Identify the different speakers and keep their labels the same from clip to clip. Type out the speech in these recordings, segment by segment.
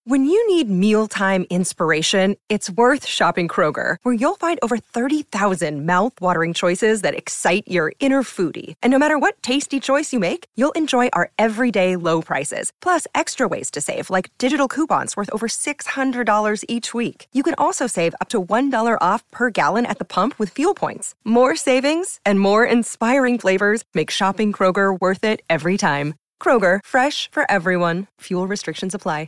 Speaker 1: When you need mealtime inspiration, it's worth shopping Kroger, where you'll find over 30,000 mouth-watering choices that excite your inner foodie. And no matter what tasty choice you make, you'll enjoy our everyday low prices, plus extra ways to save, like digital coupons worth over $600 each week. You can also save up to $1 off per gallon at the pump with fuel points. More savings and more inspiring flavors make shopping Kroger worth it every time. Kroger, fresh for everyone. Fuel restrictions apply.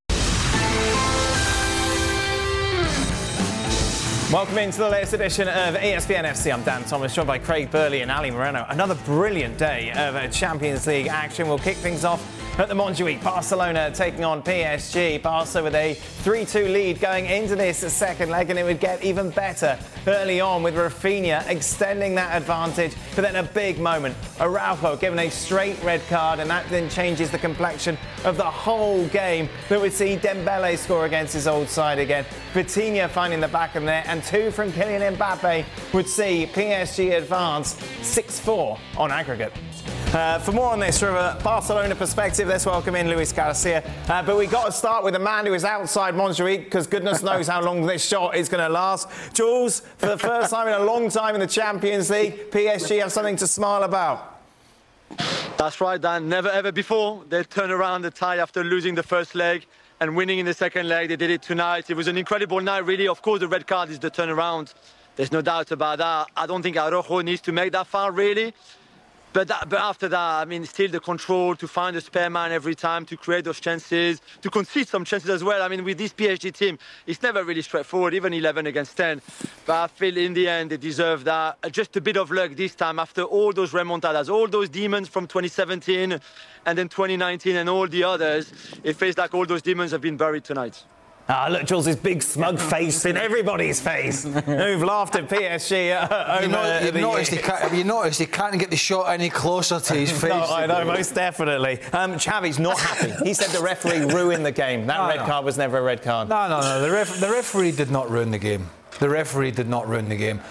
Speaker 2: Welcome into the latest edition of ESPN FC. I'm Dan Thomas, joined by Craig Burley and Ali Moreno. Another brilliant day of Champions League action. We'll kick things off at the Montjuic. Barcelona taking on PSG. Barca with a 3-2 lead going into this second leg, and it would get even better early on with Rafinha extending that advantage. But then a big moment. Araujo given a straight red card, and that then changes the complexion of the whole game. That would see Dembele score against his old side again. Vitinha finding the back of the net, and two from Kylian Mbappe would see PSG advance 6-4 on aggregate. For more on this from a Barcelona perspective, let's welcome in Luis Garcia. But we got to start with a man who is outside Montjuic, because goodness knows how long this shot is going to last. Jules, for the first time in a long time in the Champions League, PSG have something to smile about.
Speaker 3: That's right, Dan. Never ever before they turn around the tie after losing the first leg and winning in the second leg. They did it tonight. It was an incredible night, really. Of course, the red card is the turnaround. There's no doubt about that. I don't think Araujo needs to make that foul, really. But after that, I mean, still the control to find a spare man every time, to create those chances, to concede some chances as well. I mean, with this PSG team, it's never really straightforward, even 11 against 10. But I feel in the end, they deserve that. Just a bit of luck this time after all those remontadas, all those demons from 2017 and then 2019 and all the others. It feels like all those demons have been buried tonight.
Speaker 2: Look, Jules' big smug face in everybody's face. Who've laughed at PSG
Speaker 4: you noticed he can't get the shot any closer to his face.
Speaker 2: No, I know, most definitely. Xavi's not happy. He said the referee ruined the game. That red card was never a red card.
Speaker 4: No. The referee did not ruin the game. The referee did not ruin the game.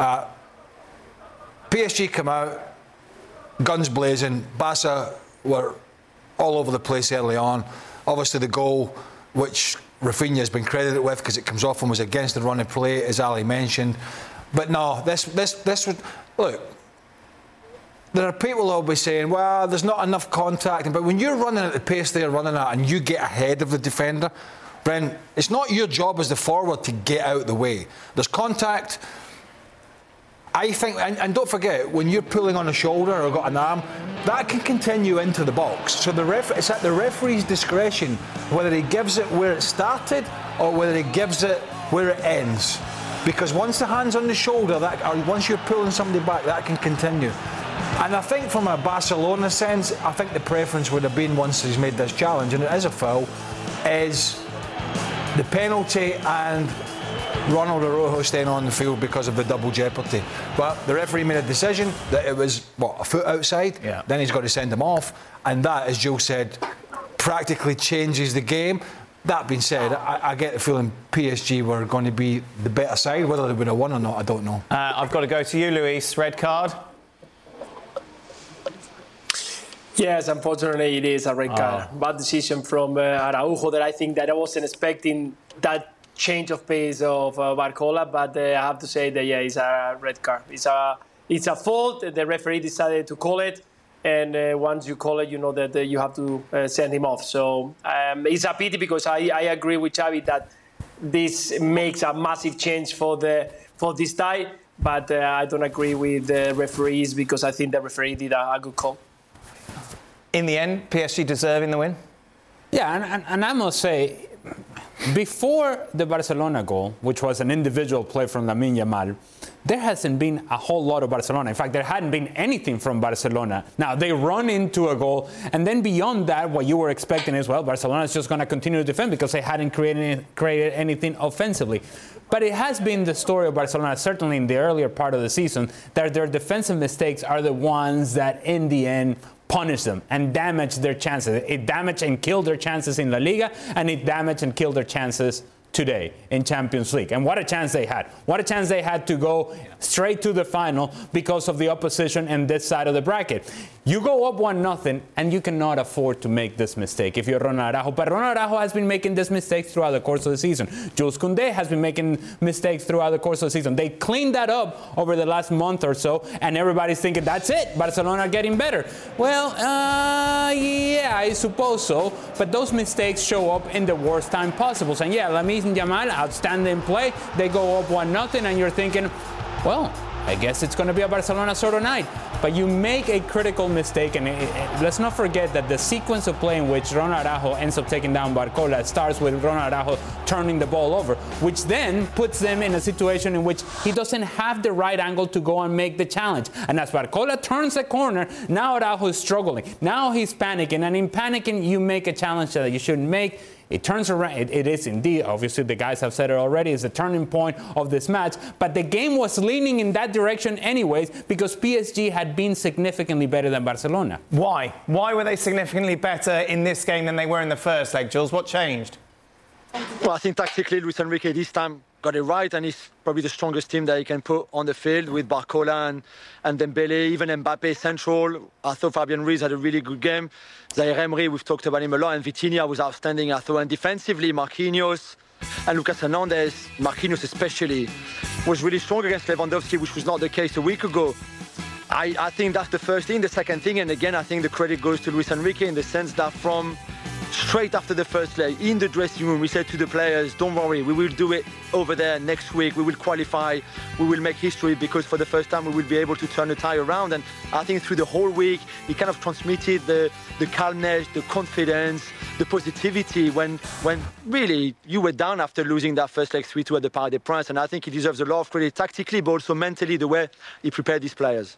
Speaker 4: PSG come out, guns blazing. Barca were all over the place early on. Obviously, the goal, which Rafinha has been credited with because it comes off and was against the run of play, as Ali mentioned. But no, this would look. There are people who will be saying, well, there's not enough contact. But when you're running at the pace they're running at and you get ahead of the defender, Bren, it's not your job as the forward to get out of the way. There's contact. I think, and don't forget, when you're pulling on a shoulder or got an arm, that can continue into the box. So it's at the referee's discretion whether he gives it where it started or whether he gives it where it ends. Because once the hand's on the shoulder, or once you're pulling somebody back, that can continue. And I think from a Barcelona sense, I think the preference would have been, once he's made this challenge, and it is a foul, is the penalty and Ronald Araujo staying on the field because of the double jeopardy. But the referee made a decision that it was, a foot outside. Yeah. Then he's got to send him off. And that, as Joe said, practically changes the game. That being said, I get the feeling PSG were going to be the better side. Whether they would have won or not, I don't know.
Speaker 2: I've got to go to you, Luis. Red card?
Speaker 5: Yes, unfortunately, it is a red card. Bad decision from Araujo that I think that I wasn't expecting that change of pace of Barcola, but I have to say that it's a red card. It's a fault. The referee decided to call it, and once you call it, you know that you have to send him off. So it's a pity because I agree with Xavi that this makes a massive change for this tie, but I don't agree with the referees because I think the referee did a good call.
Speaker 2: In the end, PSG deserving the win?
Speaker 6: Yeah, and I must say, before the Barcelona goal, which was an individual play from Lamine Yamal, there hasn't been a whole lot of Barcelona. In fact, there hadn't been anything from Barcelona. Now, they run into a goal, and then beyond that, what you were expecting is, well, Barcelona is just going to continue to defend because they hadn't created anything offensively. But it has been the story of Barcelona, certainly in the earlier part of the season, that their defensive mistakes are the ones that, in the end, punish them and damage their chances. It damaged and killed their chances in La Liga, and it damaged and killed their chances today in Champions League. And what a chance they had. What a chance they had to go straight to the final because of the opposition in this side of the bracket. You go up 1-0 and you cannot afford to make this mistake if you're Ronald Araujo. But Ronald Araujo has been making this mistakes throughout the course of the season. Jules Koundé has been making mistakes throughout the course of the season. They cleaned that up over the last month or so, and everybody's thinking, that's it, Barcelona are getting better. Well, yeah, I suppose so. But those mistakes show up in the worst time possible. And yeah, Lamine Yamal, outstanding play. They go up 1-0, and you're thinking, well, I guess it's going to be a Barcelona sort of night. But you make a critical mistake, and let's not forget that the sequence of play in which Ronald Araujo ends up taking down Barcola starts with Ronald Araujo turning the ball over, which then puts them in a situation in which he doesn't have the right angle to go and make the challenge. And as Barcola turns the corner, now Araujo is struggling. Now he's panicking, and in panicking, you make a challenge that you shouldn't make. It turns around. It is indeed, obviously, the guys have said it already, it's the turning point of this match. But the game was leaning in that direction anyways because PSG had been significantly better than Barcelona.
Speaker 2: Why? Why were they significantly better in this game than they were in the first leg, Jules? What changed?
Speaker 3: Well, I think tactically, Luis Enrique this time got it right, and it's probably the strongest team that he can put on the field with Barcola and Dembele, even Mbappe central. I thought Fabian Ruiz had a really good game. Zaire Emery, we've talked about him a lot, and Vitinha was outstanding, I thought. And defensively, Marquinhos and Lucas Hernandez, Marquinhos especially, was really strong against Lewandowski, which was not the case a week ago. I think that's the first thing. The second thing, and again, I think the credit goes to Luis Enrique in the sense that from straight after the first leg, in the dressing room, we said to the players, don't worry, we will do it over there next week. We will qualify, we will make history, because for the first time we will be able to turn the tide around. And I think through the whole week, he kind of transmitted the calmness, the confidence, the positivity when really you were down after losing that first leg 3-2 at the Parc des Princes. And I think he deserves a lot of credit tactically, but also mentally, the way he prepared these players.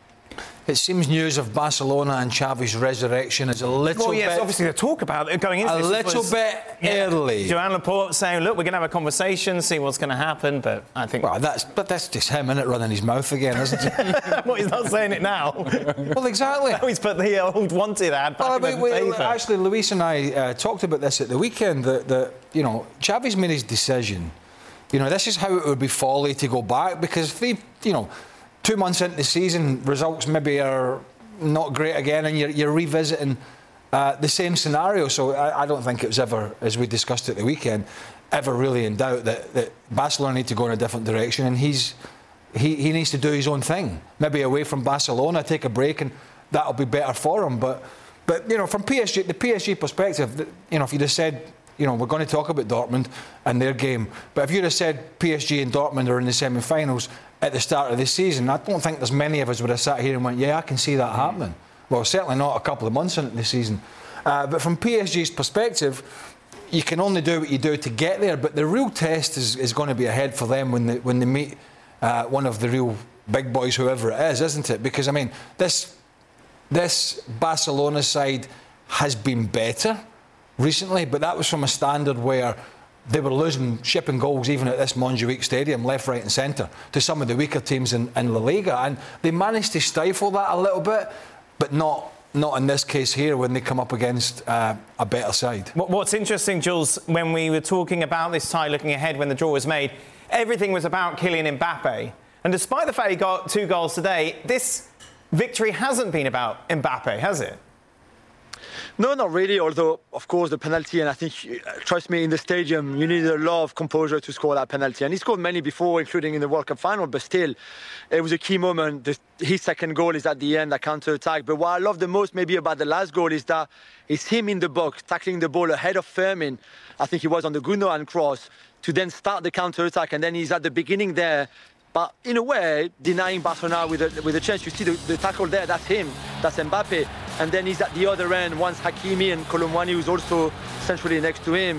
Speaker 4: It seems news of Barcelona and Xavi's resurrection is a little
Speaker 2: bit... Well, yes,
Speaker 4: bit,
Speaker 2: obviously the talk about it going into
Speaker 4: a
Speaker 2: this
Speaker 4: little bit early.
Speaker 2: Joan Laporte saying, look, we're going to have a conversation, see what's going to happen, but I think...
Speaker 4: Well, that's just him, innit, running his mouth again, isn't it?
Speaker 2: Well, he's not saying it now.
Speaker 4: Well, exactly.
Speaker 2: Now he's put the old wanted ad back in the paper.
Speaker 4: Actually, Luis and I talked about this at the weekend, that you know, Xavi's made his decision. You know, this is how it would be folly to go back, because if they, you know, 2 months into the season, results maybe are not great again, and you're revisiting the same scenario. So I don't think it was ever, as we discussed at the weekend, ever really in doubt that Barcelona need to go in a different direction, and he needs to do his own thing. Maybe away from Barcelona, take a break, and that'll be better for him. But you know, from the PSG perspective, you know, if you'd have said, you know, we're going to talk about Dortmund and their game, but if you'd have said PSG and Dortmund are in the semi-finals at the start of this season, I don't think there's many of us would have sat here and went, yeah, I can see that happening. Well, certainly not a couple of months into the season. But from PSG's perspective, you can only do what you do to get there, but the real test is going to be ahead for them when they meet one of the real big boys, whoever it is, isn't it? Because, I mean, this Barcelona side has been better recently, but that was from a standard where they were shipping goals even at this Montjuic stadium, left, right and centre, to some of the weaker teams in La Liga. And they managed to stifle that a little bit, but not in this case here when they come up against a better side.
Speaker 2: What's interesting, Jules, when we were talking about this tie looking ahead when the draw was made, everything was about Kylian Mbappe. And despite the fact he got 2 goals today, this victory hasn't been about Mbappe, has it?
Speaker 3: No, not really, although, of course, the penalty, and I think, trust me, in the stadium, you need a lot of composure to score that penalty. And he scored many before, including in the World Cup final, but still, it was a key moment. His second goal is at the end, a counter-attack. But what I love the most maybe about the last goal is that it's him in the box, tackling the ball ahead of Fermin. I think he was on the Gundogan cross, to then start the counter-attack. And then he's at the beginning there, but in a way, denying Barcelona with a chance. You see the tackle there, that's him, that's Mbappe. And then he's at the other end, once Hakimi and Kolo Muani, who's also centrally next to him,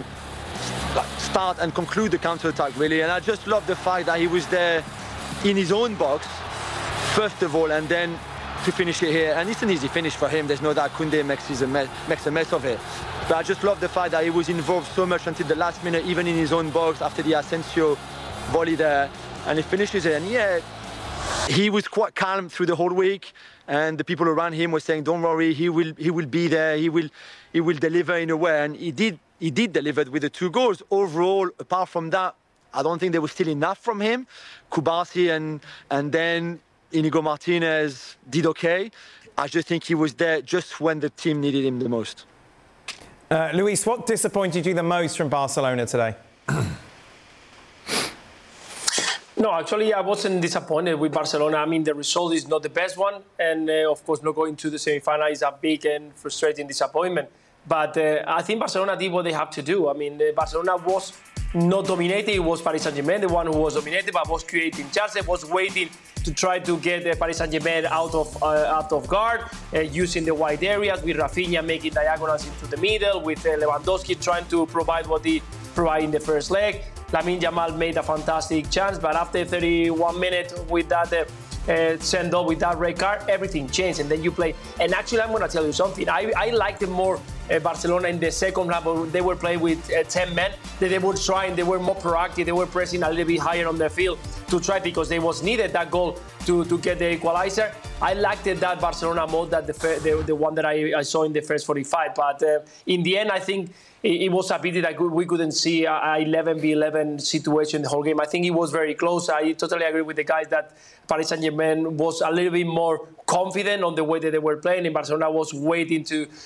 Speaker 3: start and conclude the counter-attack, really. And I just love the fact that he was there in his own box, first of all, and then to finish it here. And it's an easy finish for him. There's no doubt Koundé makes a mess of it. But I just love the fact that he was involved so much until the last minute, even in his own box, after the Asensio volley there. And he finishes it. And yeah, he was quite calm through the whole week. And the people around him were saying, don't worry, he will be there, he will deliver in a way. And he did he did deliver with the 2 goals. Overall, apart from that, I don't think there was still enough from him. Kubasi and then Inigo Martinez did okay. I just think he was there just when the team needed him the most.
Speaker 2: Luis, what disappointed you the most from Barcelona today?
Speaker 5: No, actually, I wasn't disappointed with Barcelona. I mean, the result is not the best one. And, of course, not going to the semi-final is a big and frustrating disappointment. But I think Barcelona did what they have to do. I mean, Barcelona was not dominating. It was Paris Saint-Germain, the one who was dominated, but was creating chances, was waiting to try to get Paris Saint-Germain out of guard, using the wide areas, with Rafinha making diagonals into the middle, with Lewandowski trying to provide what he provided in the first leg. Lamine Yamal made a fantastic chance, but after 31 minutes with that send-off, with that red card, everything changed, and then you play. And actually, I'm going to tell you something. I liked it more, Barcelona, in the second half. They were playing with 10 men. They were trying, they were more proactive, they were pressing a little bit higher on the field to try, because they was needed that goal to get the equalizer. I liked that Barcelona mode, that the one that I saw in the first 45. But in the end, I think it was a pity that we couldn't see a 11v11 situation the whole game. I think it was very close. I totally agree with the guys that Paris Saint-Germain was a little bit more confident on the way that they were playing, and Barcelona was waiting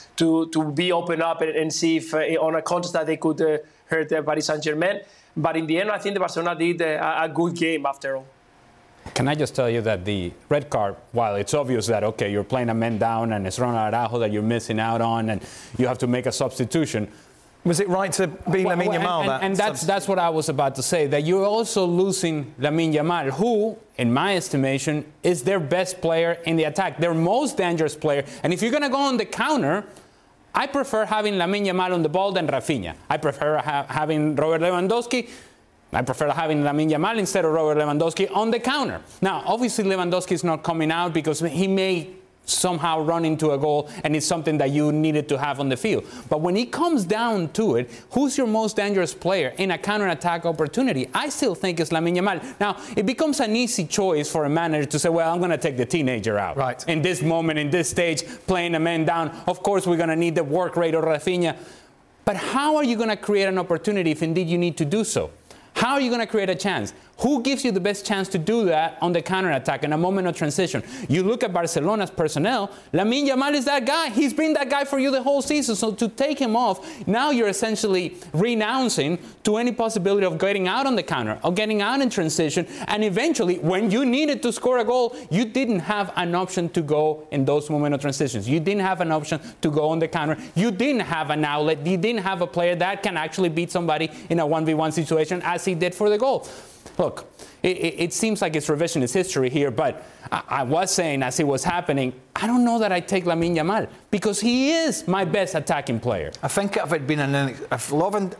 Speaker 5: to be open up and see if on a contest that they could hurt Paris Saint-Germain. But in the end, I think the Barcelona did a good game after all.
Speaker 6: Can I just tell you that the red card, while it's obvious that, okay, you're playing a man down and it's Ronald Araujo that you're missing out on and you have to make a substitution.
Speaker 2: Was it right to be Lamine Yamal?
Speaker 6: And that's what I was about to say, that you're also losing Lamine Yamal, who, in my estimation, is their best player in the attack, their most dangerous player. And if you're going to go on the counter, I prefer having Lamine Yamal on the ball than Rafinha. I prefer having Robert Lewandowski. I prefer having Lamine Yamal instead of Robert Lewandowski on the counter. Now, obviously, Lewandowski is not coming out because he may somehow run into a goal, and it's something that you needed to have on the field. But when it comes down to it, who's your most dangerous player in a counter-attack opportunity? I still think it's Lamine Yamal. Now, it becomes an easy choice for a manager to say, well, I'm going to take the teenager out.
Speaker 2: Right.
Speaker 6: In this moment, in this stage, playing a man down, of course, we're going to need the work rate of Rafinha. But how are you going to create an opportunity if indeed you need to do so? How are you going to create a chance? Who gives you the best chance to do that on the counter-attack in a moment of transition? You look at Barcelona's personnel, Lamine Yamal is that guy. He's been that guy for you the whole season. So to take him off, now you're essentially renouncing to any possibility of getting out on the counter, of getting out in transition, and eventually, when you needed to score a goal, you didn't have an option to go in those moment of transitions. You didn't have an option to go on the counter. You didn't have an outlet. You didn't have a player that can actually beat somebody in a 1v1 situation as he did for the goal. Look, it seems like it's revisionist history here, but I was saying as it was happening, I don't know that I take Lamine Yamal because he is my best attacking player.
Speaker 4: I think if it'd been if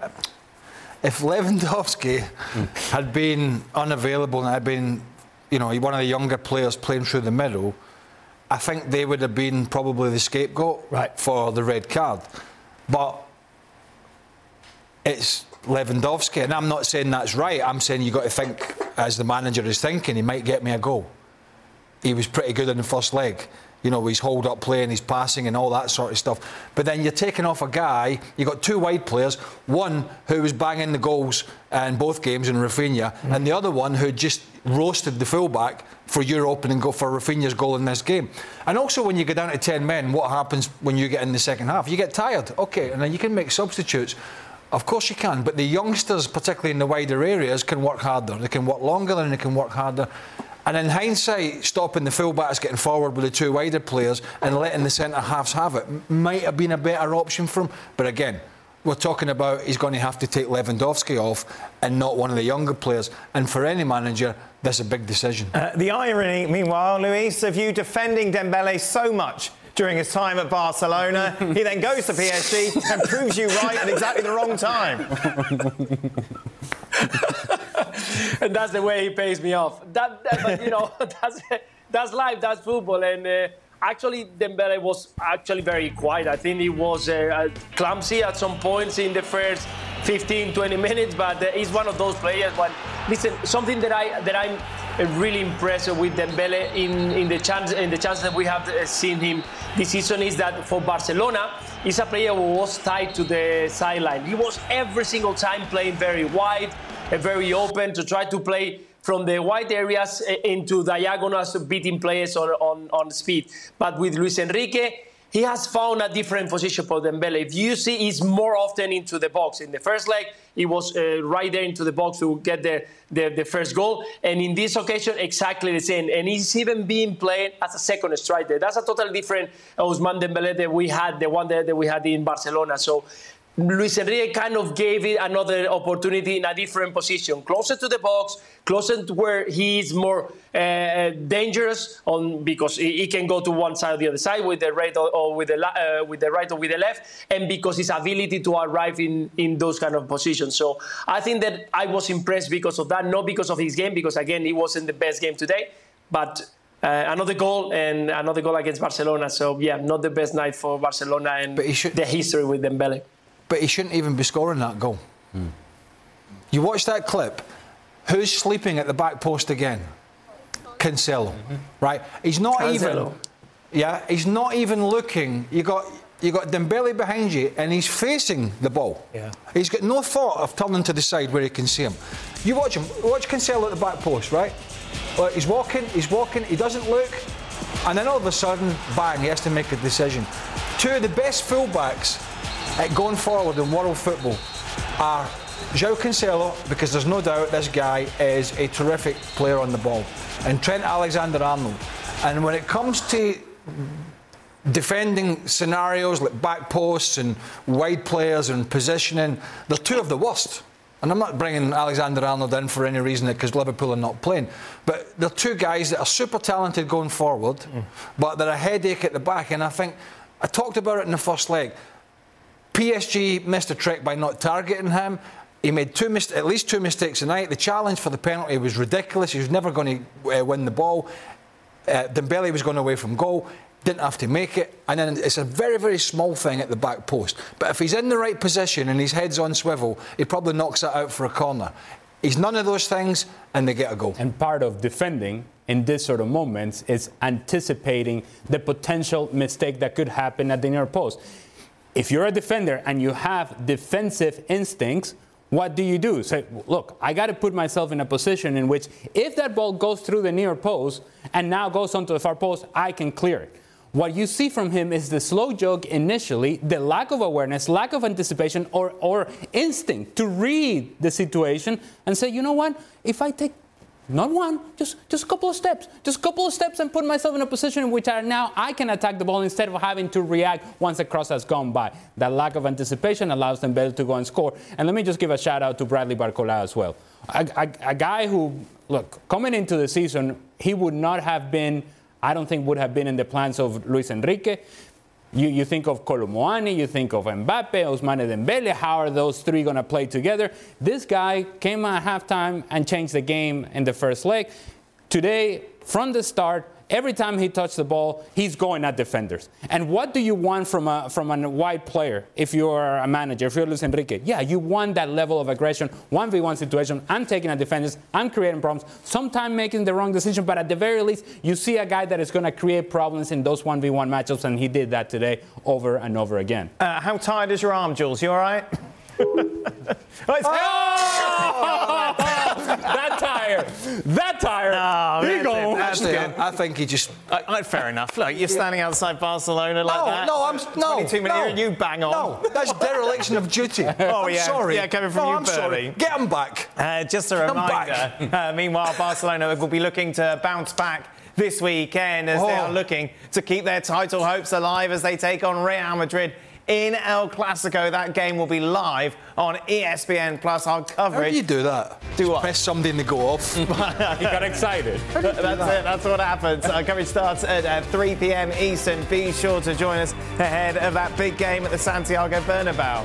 Speaker 4: Lewandowski had been unavailable and had been, one of the younger players playing through the middle, I think they would have been probably the scapegoat for the red card. But it's Lewandowski, and I'm not saying that's right. I'm saying you've got to think, as the manager is thinking, he might get me a goal. He was pretty good in the first leg. His hold-up play and his passing and all that sort of stuff. But then you're taking off a guy, you've got two wide players, one who was banging the goals in both games in Rafinha, and the other one who just roasted the fullback for your opening goal, for Rafinha's goal in this game. And also when you go down to 10 men, what happens when you get in the second half? You get tired, okay, and then you can make substitutes. Of course you can, but the youngsters, particularly in the wider areas, can work harder. They can work longer and they can work harder. And in hindsight, stopping the fullbacks getting forward with the two wider players and letting the centre-halves have it might have been a better option for him. But again, we're talking about he's going to have to take Lewandowski off and not one of the younger players. And for any manager, that's a big decision.
Speaker 2: The irony, meanwhile, Luis, of you defending Dembele so much during his time at Barcelona, he then goes to PSG and proves you right at exactly the wrong time.
Speaker 5: And that's the way he pays me off. But that's life, that's football. And actually, Dembele was actually very quiet. I think he was clumsy at some points in the first 15, 20 minutes. But he's one of those players. Listen, something that I'm really impressed with Dembele in the chance that we have seen him this season is that for Barcelona, he's a player who was tied to the sideline. He was every single time playing very wide, very open to try to play from the wide areas into diagonals, beating players on speed. But with Luis Enrique, he has found a different position for Dembele. If you see, he's more often into the box. In the first leg, he was right there into the box to get the first goal. And in this occasion, exactly the same. And he's even being played as a second striker. That's a totally different Ousmane Dembele that we had, the one that we had in Barcelona. So Luis Enrique kind of gave it another opportunity in a different position, closer to the box, closer to where he is more dangerous because he can go to one side or the other side with the right or with the right or with the left, and because his ability to arrive in those kind of positions. So I think that I was impressed because of that, not because of his game, because again he wasn't the best game today, but another goal against Barcelona. So yeah, not the best night for Barcelona and the history with Dembele.
Speaker 4: But he shouldn't even be scoring that goal. You watch that clip. Who's sleeping at the back post again? Cancelo, right? He's not
Speaker 5: Cancelo.
Speaker 4: He's not even looking. You got Dembele behind you, and he's facing the ball. Yeah. He's got no thought of turning to the side where he can see him. You watch him. Watch Cancelo at the back post, right? Well, he's walking. He doesn't look, and then all of a sudden, bang! He has to make a decision. Two of the best fullbacks going forward in world football are João Cancelo, because there's no doubt this guy is a terrific player on the ball, and Trent Alexander-Arnold. And when it comes to defending scenarios like back posts and wide players and positioning, they're two of the worst. And I'm not bringing Alexander-Arnold in for any reason because Liverpool are not playing, but they're two guys that are super talented going forward, but they're a headache at the back. And I think I talked about it in the first leg. PSG missed a trick by not targeting him. He made at least two mistakes tonight. The challenge for the penalty was ridiculous. He was never going to win the ball. Dembele was going away from goal. Didn't have to make it. And then it's a very, very small thing at the back post. But if he's in the right position and his head's on swivel, he probably knocks it out for a corner. He's none of those things, and they get a goal.
Speaker 6: And part of defending in this sort of moments is anticipating the potential mistake that could happen at the near post. If you're a defender and you have defensive instincts, what do? Say, look, I got to put myself in a position in which if that ball goes through the near post and now goes onto the far post, I can clear it. What you see from him is the slow jog initially, the lack of awareness, lack of anticipation or instinct to read the situation and say, you know what, if I take not one, just a couple of steps and put myself in a position in which I can attack the ball instead of having to react once the cross has gone by. That lack of anticipation allows them better to go and score. And let me just give a shout out to Bradley Barcola as well. A guy who, look, coming into the season, he would not have been, I don't think would have been in the plans of Luis Enrique. You think of Kolo Muani, you think of Mbappe, Ousmane Dembele. How are those three going to play together? This guy came at halftime and changed the game in the first leg. Today, from the start, every time he touched the ball, he's going at defenders. And what do you want from a wide player if you're a manager, if you're Luis Enrique? Yeah, you want that level of aggression, 1v1 situation. I'm taking at defenders, I'm creating problems, sometimes making the wrong decision, but at the very least, you see a guy that is going to create problems in those 1v1 matchups, and he did that today over and over again.
Speaker 2: How tired is your arm, Jules? You all right? That tired. Oh,
Speaker 4: that's good. I think he just.
Speaker 2: Fair enough. Look, you're standing outside Barcelona like that.
Speaker 4: No,
Speaker 2: 22 minutes. You bang on.
Speaker 4: No, that's dereliction of duty. I'm sorry.
Speaker 2: Yeah, coming from you,
Speaker 4: I'm sorry. Get him back.
Speaker 2: Just a reminder. Meanwhile, Barcelona will be looking to bounce back this weekend as they are looking to keep their title hopes alive as they take on Real Madrid in El Clasico. That game will be live on ESPN Plus. Our coverage.
Speaker 4: How do you do that?
Speaker 2: Do what?
Speaker 4: Press somebody and they go off.
Speaker 6: He got excited.
Speaker 2: That's it. That's what happens. Our coverage starts at 3 p.m. Eastern. Be sure to join us ahead of that big game at the Santiago Bernabeu.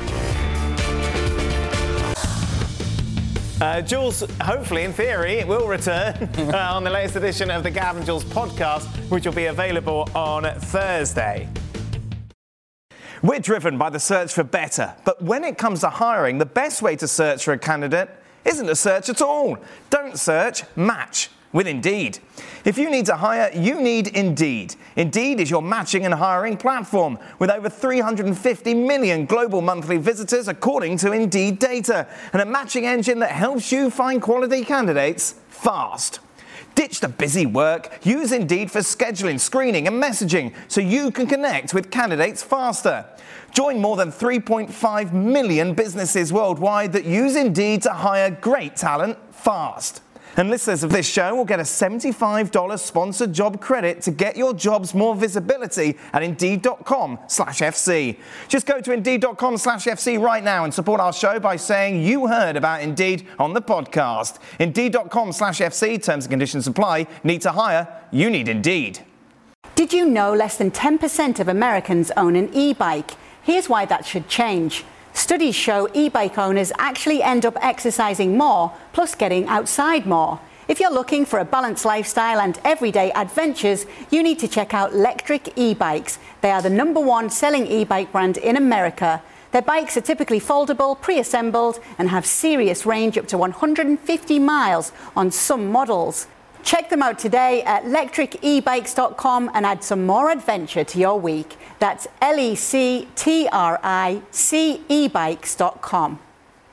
Speaker 2: Jules, hopefully, in theory, will return on the latest edition of the Gav and Jules podcast, which will be available on Thursday. We're driven by the search for better, but when it comes to hiring, the best way to search for a candidate isn't to search at all. Don't search, match with Indeed. If you need to hire, you need Indeed. Indeed is your matching and hiring platform with over 350 million global monthly visitors according to Indeed data, and a matching engine that helps you find quality candidates fast. Ditch the busy work. Use Indeed for scheduling, screening and messaging so you can connect with candidates faster. Join more than 3.5 million businesses worldwide that use Indeed to hire great talent fast. And listeners of this show will get a $75 sponsored job credit to get your jobs more visibility at Indeed.com/FC. Just go to Indeed.com/FC right now and support our show by saying you heard about Indeed on the podcast. Indeed.com/FC, terms and conditions apply. Need to hire? You need Indeed.
Speaker 7: Did you know less than 10% of Americans own an e-bike? Here's why that should change. Studies show e-bike owners actually end up exercising more, plus getting outside more. If you're looking for a balanced lifestyle and everyday adventures, you need to check out Lectric e-bikes. They are the #1 selling e-bike brand in America. Their bikes are typically foldable, pre-assembled, and have serious range up to 150 miles on some models. Check them out today at lectricebikes.com and add some more adventure to your week. That's lectricebikes.com.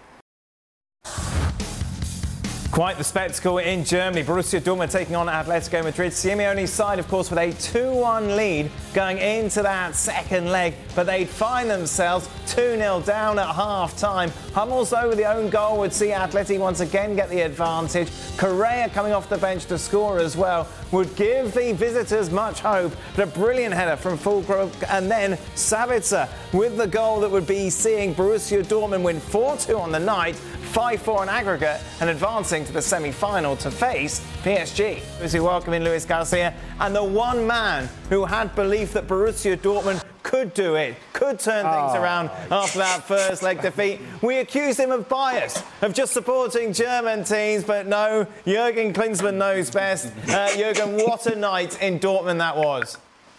Speaker 2: Quite the spectacle in Germany. Borussia Dortmund taking on Atletico Madrid. Simeone's side, of course, with a 2-1 lead going into that second leg, but they'd find themselves 2-0 down at half-time. Hummels over the own goal would see Atleti once again get the advantage. Correa coming off the bench to score as well would give the visitors much hope, but a brilliant header from Füllkrug, and then Sabitzer with the goal that would be seeing Borussia Dortmund win 4-2 on the night, 5-4 on aggregate, and advancing to the semi-final to face PSG. As we welcome in Luis Garcia, and the one man who had belief that Borussia Dortmund could do it, could turn things around after that first leg defeat. We accused him of bias, of just supporting German teams, but no, Jurgen Klinsmann knows best. Jurgen, what a night in Dortmund that was.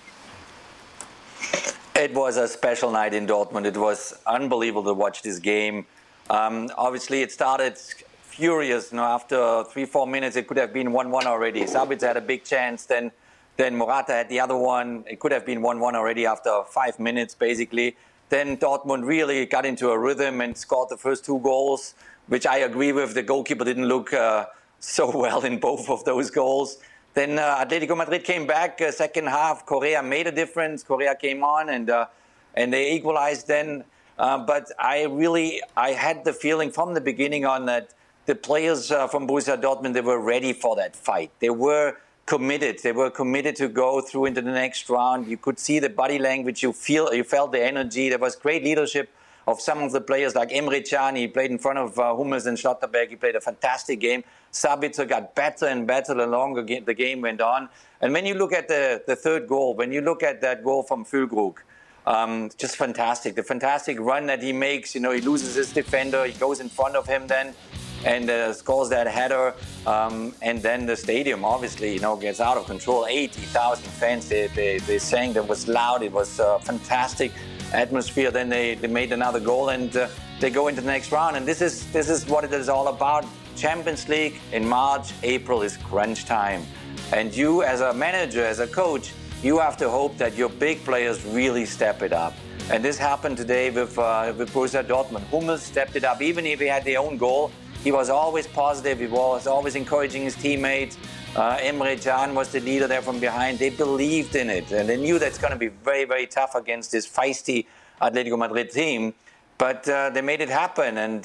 Speaker 8: It was a special night in Dortmund. It was unbelievable to watch this game. Obviously, it started furious. After 3-4 minutes, it could have been 1-1 already. Sabitzer had a big chance. Then Morata had the other one. It could have been 1-1 already after 5 minutes, basically. Then Dortmund really got into a rhythm and scored the first 2 goals, which I agree with. The goalkeeper didn't look so well in both of those goals. Then Atletico Madrid came back second half. Correa made a difference. Correa came on and they equalized then. But I had the feeling from the beginning on that the players from Borussia Dortmund, they were ready for that fight. They were committed. They were committed to go through into the next round. You could see the body language. You felt the energy. There was great leadership of some of the players like Emre Can. He played in front of Hummels and Schlotterbeck. He played a fantastic game. Sabitzer got better and better the longer the game went on. And when you look at the third goal, when you look at that goal from Füllkrug, just fantastic. The fantastic run that he makes. He loses his defender. He goes in front of him then and scores that header. And then the stadium, obviously, gets out of control. 80,000 fans. They sang. That was loud. It was fantastic atmosphere. Then they made another goal and they go into the next round. And this is what it is all about. Champions League in March, April is crunch time. And you, as a manager, as a coach, you have to hope that your big players really step it up. And this happened today with Borussia Dortmund. Hummels stepped it up. Even if he had their own goal, he was always positive. He was always encouraging his teammates. Emre Can was the leader there from behind. They believed in it. And they knew that's going to be very, very tough against this feisty Atletico Madrid team. But they made it happen. And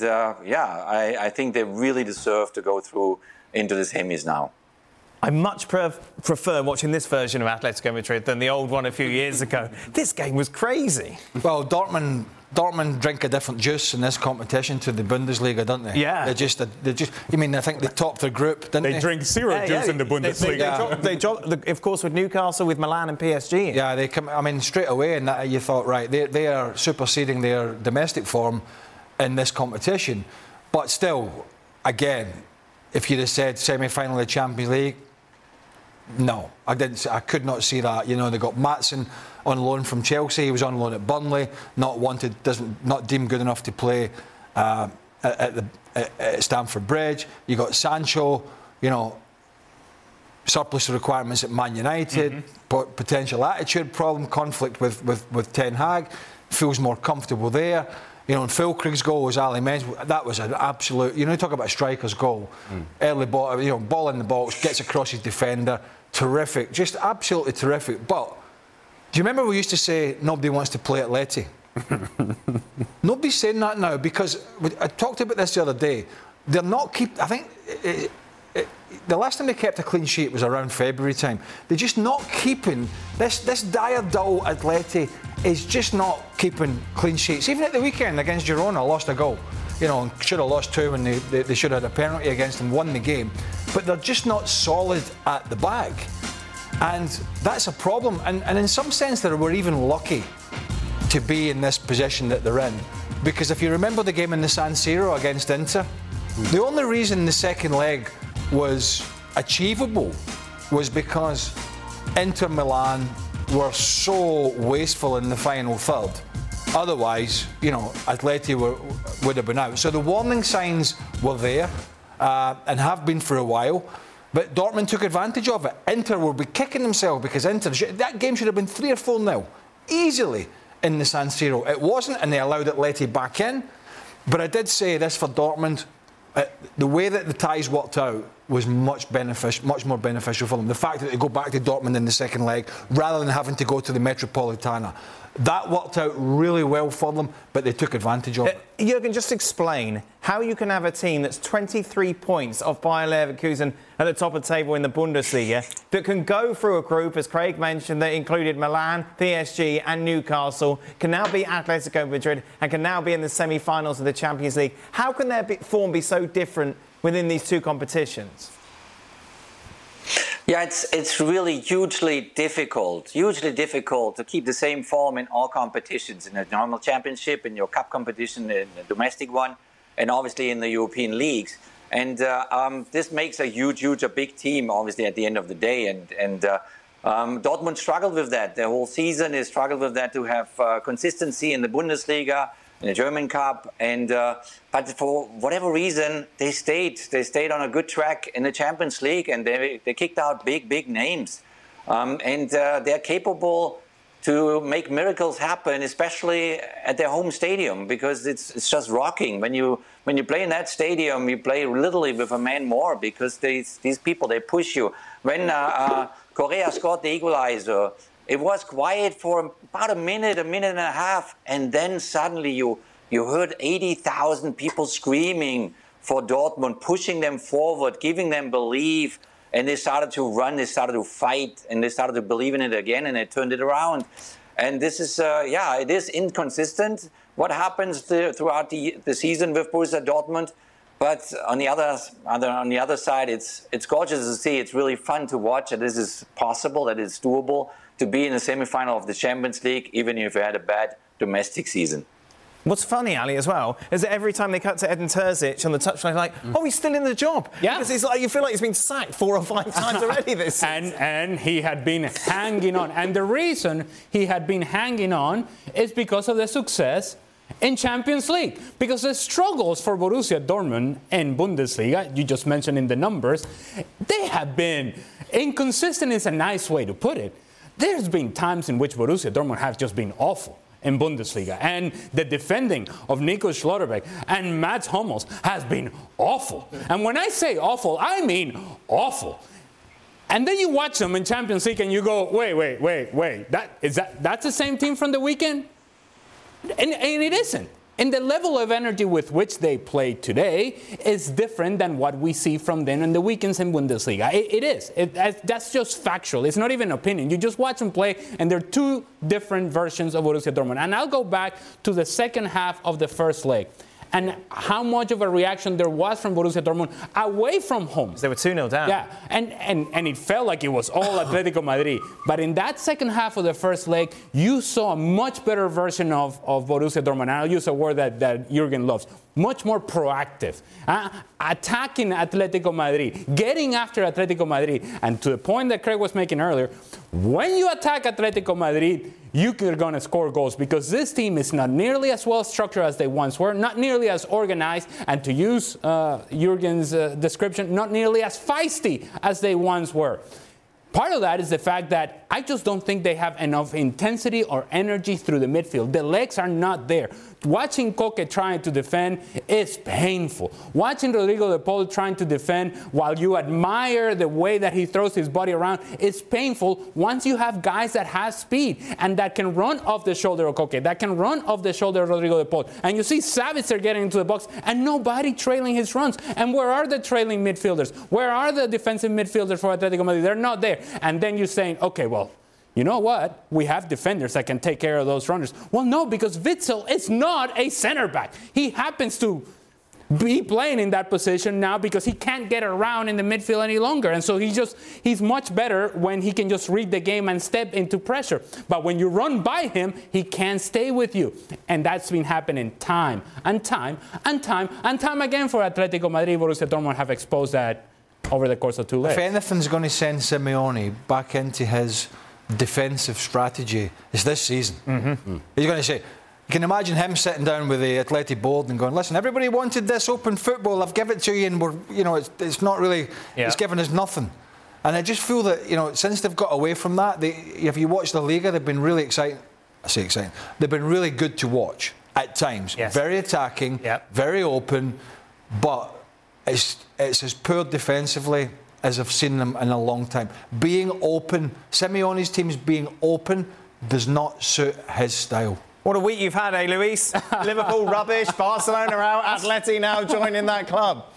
Speaker 8: I think they really deserve to go through into the semis now.
Speaker 2: I much prefer watching this version of Atletico Madrid than the old one a few years ago. This game was crazy.
Speaker 4: Well, Dortmund drink a different juice in this competition to the Bundesliga, don't they?
Speaker 2: Yeah.
Speaker 4: I think they topped their group, didn't they?
Speaker 6: They drink zero juice in the Bundesliga.
Speaker 2: They dropped, of course, with Newcastle, with Milan and PSG.
Speaker 4: Yeah, they come. Straight away, and that you thought, right, they are superseding their domestic form in this competition. But still, again, if you'd have said semi-final of the Champions League, no, I didn't. I could not see that. They got Maatsen on loan from Chelsea. He was on loan at Burnley. Not deemed good enough to play at Stamford Bridge. You got Sancho. surplus requirements at Man United, potential attitude problem, conflict with Ten Hag, feels more comfortable there. You know, and Fulkrug's goal, as Ali mentioned, that was an absolute, you know, talk about a striker's goal. Early ball, you know, ball in the box, gets across his defender, terrific, just absolutely terrific. But do you remember we used to say nobody wants to play at Letty? Nobody's saying that now, because I talked about this the other day. They're not I think the last time they kept a clean sheet was around February time. They're just not keeping this dire dull Atleti is just not keeping clean sheets. Even at the weekend against Girona, lost a goal. You know, should have lost two when they should have had a penalty against them, won the game. But they're just not solid at the back. And that's a problem. And in some sense, we're even lucky to be in this position that they're in. Because if you remember the game in the San Siro against Inter, the only reason the second leg was achievable was because Inter Milan were so wasteful in the final third. Otherwise, you know, Atleti would have been out. So the warning signs were there and have been for a while. But Dortmund took advantage of it. Inter will be kicking themselves because that game should have been 3 or 4-0 easily in the San Siro. It wasn't, and they allowed Atleti back in. But I did say this for Dortmund. The way that the ties worked out was much more beneficial for them. The fact that they go back to Dortmund in the second leg rather than having to go to the Metropolitana. That worked out really well for them, but they took advantage of it.
Speaker 2: Jürgen, just explain how you can have a team that's 23 points off Bayer Leverkusen at the top of the table in the Bundesliga that can go through a group, as Craig mentioned, that included Milan, PSG and Newcastle, can now beat Atletico Madrid and can now be in the semi-finals of the Champions League. How can their form be so different within these two competitions?
Speaker 8: Yeah, it's really hugely difficult to keep the same form in all competitions, in a normal championship, in your cup competition, in the domestic one, and obviously in the European leagues. And this makes a big team, obviously, at the end of the day. And Dortmund struggled with that. The whole season has struggled with that, to have consistency in the Bundesliga, in the German Cup, and but for whatever reason they stayed on a good track in the Champions League, and they kicked out big names, and they're capable to make miracles happen, especially at their home stadium, because it's just rocking. When you play in that stadium, you play literally with a man more, because these people, they push you. When Correa scored the equalizer, it was quiet for about a minute and a half, and then suddenly you heard 80,000 people screaming for Dortmund, pushing them forward, giving them belief, and they started to run, they started to fight, and they started to believe in it again, and they turned it around. And this is, it is inconsistent what happens throughout the season with Borussia Dortmund. But on the other side, it's gorgeous to see. It's really fun to watch that this is possible, that it's doable to be in the semi-final of the Champions League, even if you had a bad domestic season.
Speaker 2: What's funny, Ali, as well, is that every time they cut to Edin Terzic on the touchline, like, he's still in the job.
Speaker 6: Yeah.
Speaker 2: Because it's like, you feel like he's been sacked 4 or 5 times already this season.
Speaker 6: And he had been hanging on. And the reason he had been hanging on is because of the success in Champions League. Because the struggles for Borussia Dortmund in Bundesliga, you just mentioned in the numbers, they have been inconsistent is a nice way to put it. There's been times in which Borussia Dortmund have just been awful in Bundesliga. And the defending of Nico Schlotterbeck and Mats Hummels has been awful. And when I say awful, I mean awful. And then you watch them in Champions League and you go, wait. That's the same team from the weekend? And it isn't. And the level of energy with which they play today is different than what we see from them in the weekends in Bundesliga. It is. That's just factual. It's not even opinion. You just watch them play, and they're two different versions of Borussia Dortmund. And I'll go back to the second half of the first leg and how much of a reaction there was from Borussia Dortmund away from home.
Speaker 2: They were 2-0 down.
Speaker 6: Yeah, and it felt like it was all Atletico Madrid. But in that second half of the first leg, you saw a much better version of Borussia Dortmund. And I'll use a word that Jürgen loves. much more proactive, attacking Atletico Madrid, getting after Atletico Madrid. And to the point that Craig was making earlier, when you attack Atletico Madrid, you're going to score goals, because this team is not nearly as well structured as they once were, not nearly as organized, and to use Jurgen's description, not nearly as feisty as they once were. Part of that is the fact that I just don't think they have enough intensity or energy through the midfield. The legs are not there. Watching Koke trying to defend is painful. Watching Rodrigo de Paul trying to defend while you admire the way that he throws his body around is painful once you have guys that have speed and that can run off the shoulder of Koke, that can run off the shoulder of Rodrigo de Paul. And you see Savitzer getting into the box and nobody trailing his runs. And where are the trailing midfielders? Where are the defensive midfielders for Atletico Madrid? They're not there. And then you're saying, okay, well, you know what? We have defenders that can take care of those runners. Well, no, because Witsel is not a center back. He happens to be playing in that position now because he can't get around in the midfield any longer. And so he's much better when he can just read the game and step into pressure. But when you run by him, he can't stay with you. And that's been happening time and time and time and time again for Atletico Madrid. Borussia Dortmund have exposed that over the course of 2 legs.
Speaker 4: If anything's going to send Simeone back into his defensive strategy, it's this season. Mm-hmm. He's going to say, you can imagine him sitting down with the Atleti board and going, listen, everybody wanted this open football, I've given it to you, and it's not really, it's given us nothing. And I just feel that, since they've got away from that, if you watch the Liga, they've been really exciting. I say exciting. They've been really good to watch at times. Yes. Very attacking, very open, but it's as poor defensively as I've seen them in a long time. Being open, Simeone's teams being open does not suit his style.
Speaker 2: What a week you've had, Luis? Liverpool rubbish, Barcelona out, Atleti now joining that club.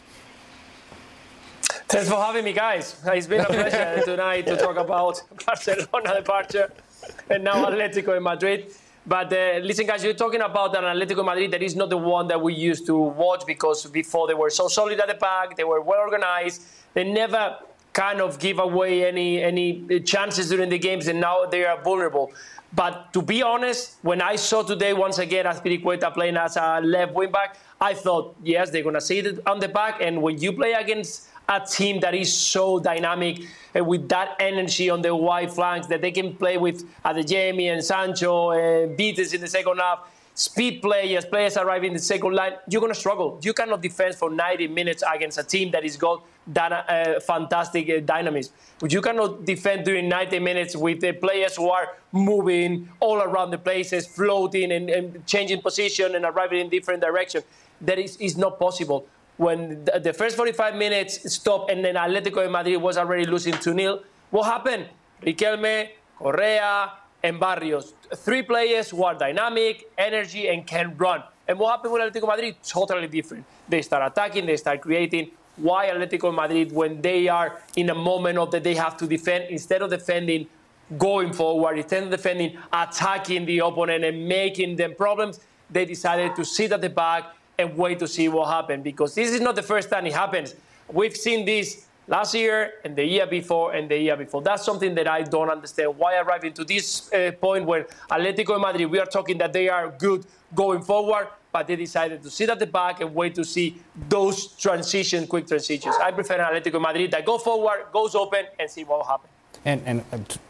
Speaker 5: Thanks for having me, guys. It's been a pleasure tonight to talk about Barcelona departure and now Atletico in Madrid. But listen, guys, you're talking about an Atletico Madrid that is not the one that we used to watch, because before they were so solid at the back, they were well organized, they never kind of give away any chances during the games, and now they are vulnerable. But to be honest, when I saw today once again Azpilicueta playing as a left wing back, I thought, yes, they're going to see it on the back. And when you play against a team that is so dynamic and with that energy on the wide flanks, that they can play with Adeyemi and Sancho and Beatis in the second half, speed players arriving in the second line, you're going to struggle. You cannot defend for 90 minutes against a team that has got that fantastic dynamism. But you cannot defend during 90 minutes with the players who are moving all around the places, floating and changing position and arriving in different directions. That is not possible. When the first 45 minutes stopped and then Atletico de Madrid was already losing 2-0, what happened? Riquelme, Correa, and Barrios. 3 players who are dynamic, energy, and can run. And what happened with Atletico Madrid? Totally different. They start attacking, they start creating. Why Atletico Madrid, when they are in a moment of that they have to defend, instead of defending, going forward, instead of defending, attacking the opponent and making them problems, they decided to sit at the back and wait to see what happened. Because this is not the first time it happens. We've seen this last year and the year before and the year before. That's something that I don't understand. Why arriving to this point where Atletico de Madrid, we are talking that they are good going forward, but they decided to sit at the back and wait to see those quick transitions. I prefer an Atletico de Madrid that go forward, goes open, and see what will happen.
Speaker 6: And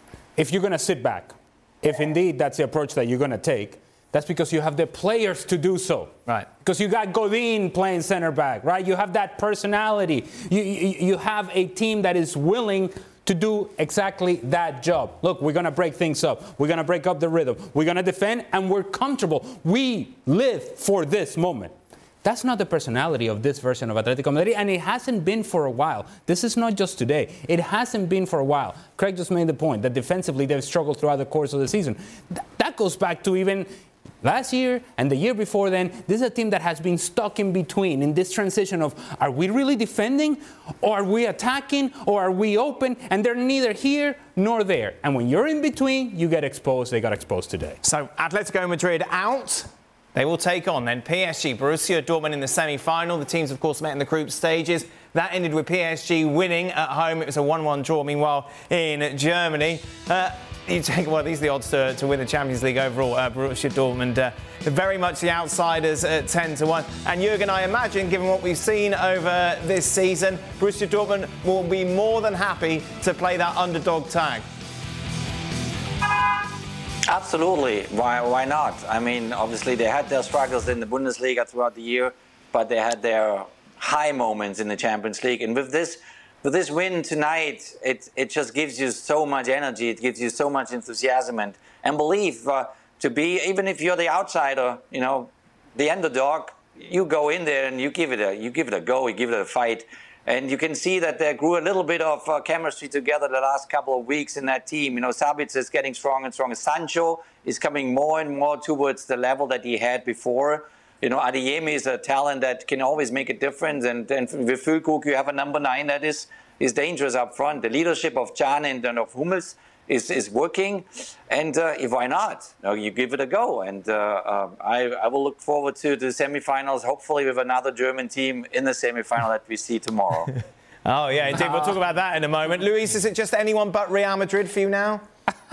Speaker 6: if you're going to sit back, if indeed that's the approach that you're going to take, that's because you have the players to do so.
Speaker 2: Right.
Speaker 6: Because you got Godin playing center back, right? You have that personality. You have a team that is willing to do exactly that job. Look, we're going to break things up. We're going to break up the rhythm. We're going to defend, and we're comfortable. We live for this moment. That's not the personality of this version of Atletico Madrid, and it hasn't been for a while. This is not just today. It hasn't been for a while. Craig just made the point that defensively they've struggled throughout the course of the season. That goes back to even last year and the year before then. This is a team that has been stuck in between, in this transition of, are we really defending, or are we attacking, or are we open? And they're neither here nor there. And when you're in between, you get exposed. They got exposed today.
Speaker 2: So Atletico Madrid out. They will take on then PSG, Borussia Dortmund in the semi-final. The teams, of course, met in the group stages. That ended with PSG winning at home. It was a 1-1 draw. Meanwhile, in Germany, you take, well, these are the odds to win the Champions League overall. Borussia Dortmund, they're very much the outsiders at 10-1. And Jurgen, I imagine, given what we've seen over this season, Borussia Dortmund will be more than happy to play that underdog tag.
Speaker 8: Absolutely. Why not? I mean, obviously they had their struggles in the Bundesliga throughout the year, but they had their high moments in the Champions League. And with this win tonight, it just gives you so much energy. It gives you so much enthusiasm and belief to be, even if you're the outsider, you know, the underdog, you go in there and you give it a go, you give it a fight. And you can see that there grew a little bit of chemistry together the last couple of weeks in that team. You know, Sabitzer is getting stronger and stronger. Sancho is coming more and more towards the level that he had before. You know, Adeyemi is a talent that can always make a difference. And with Füllkrug, you have a number 9 that is dangerous up front. The leadership of Can and of Hummels is working. And why not? You give it a go. And I will look forward to the semifinals, hopefully with another German team in the semifinal that we see tomorrow.
Speaker 2: Oh, yeah, indeed. We'll talk about that in a moment. Luis, is it just anyone but Real Madrid for you now?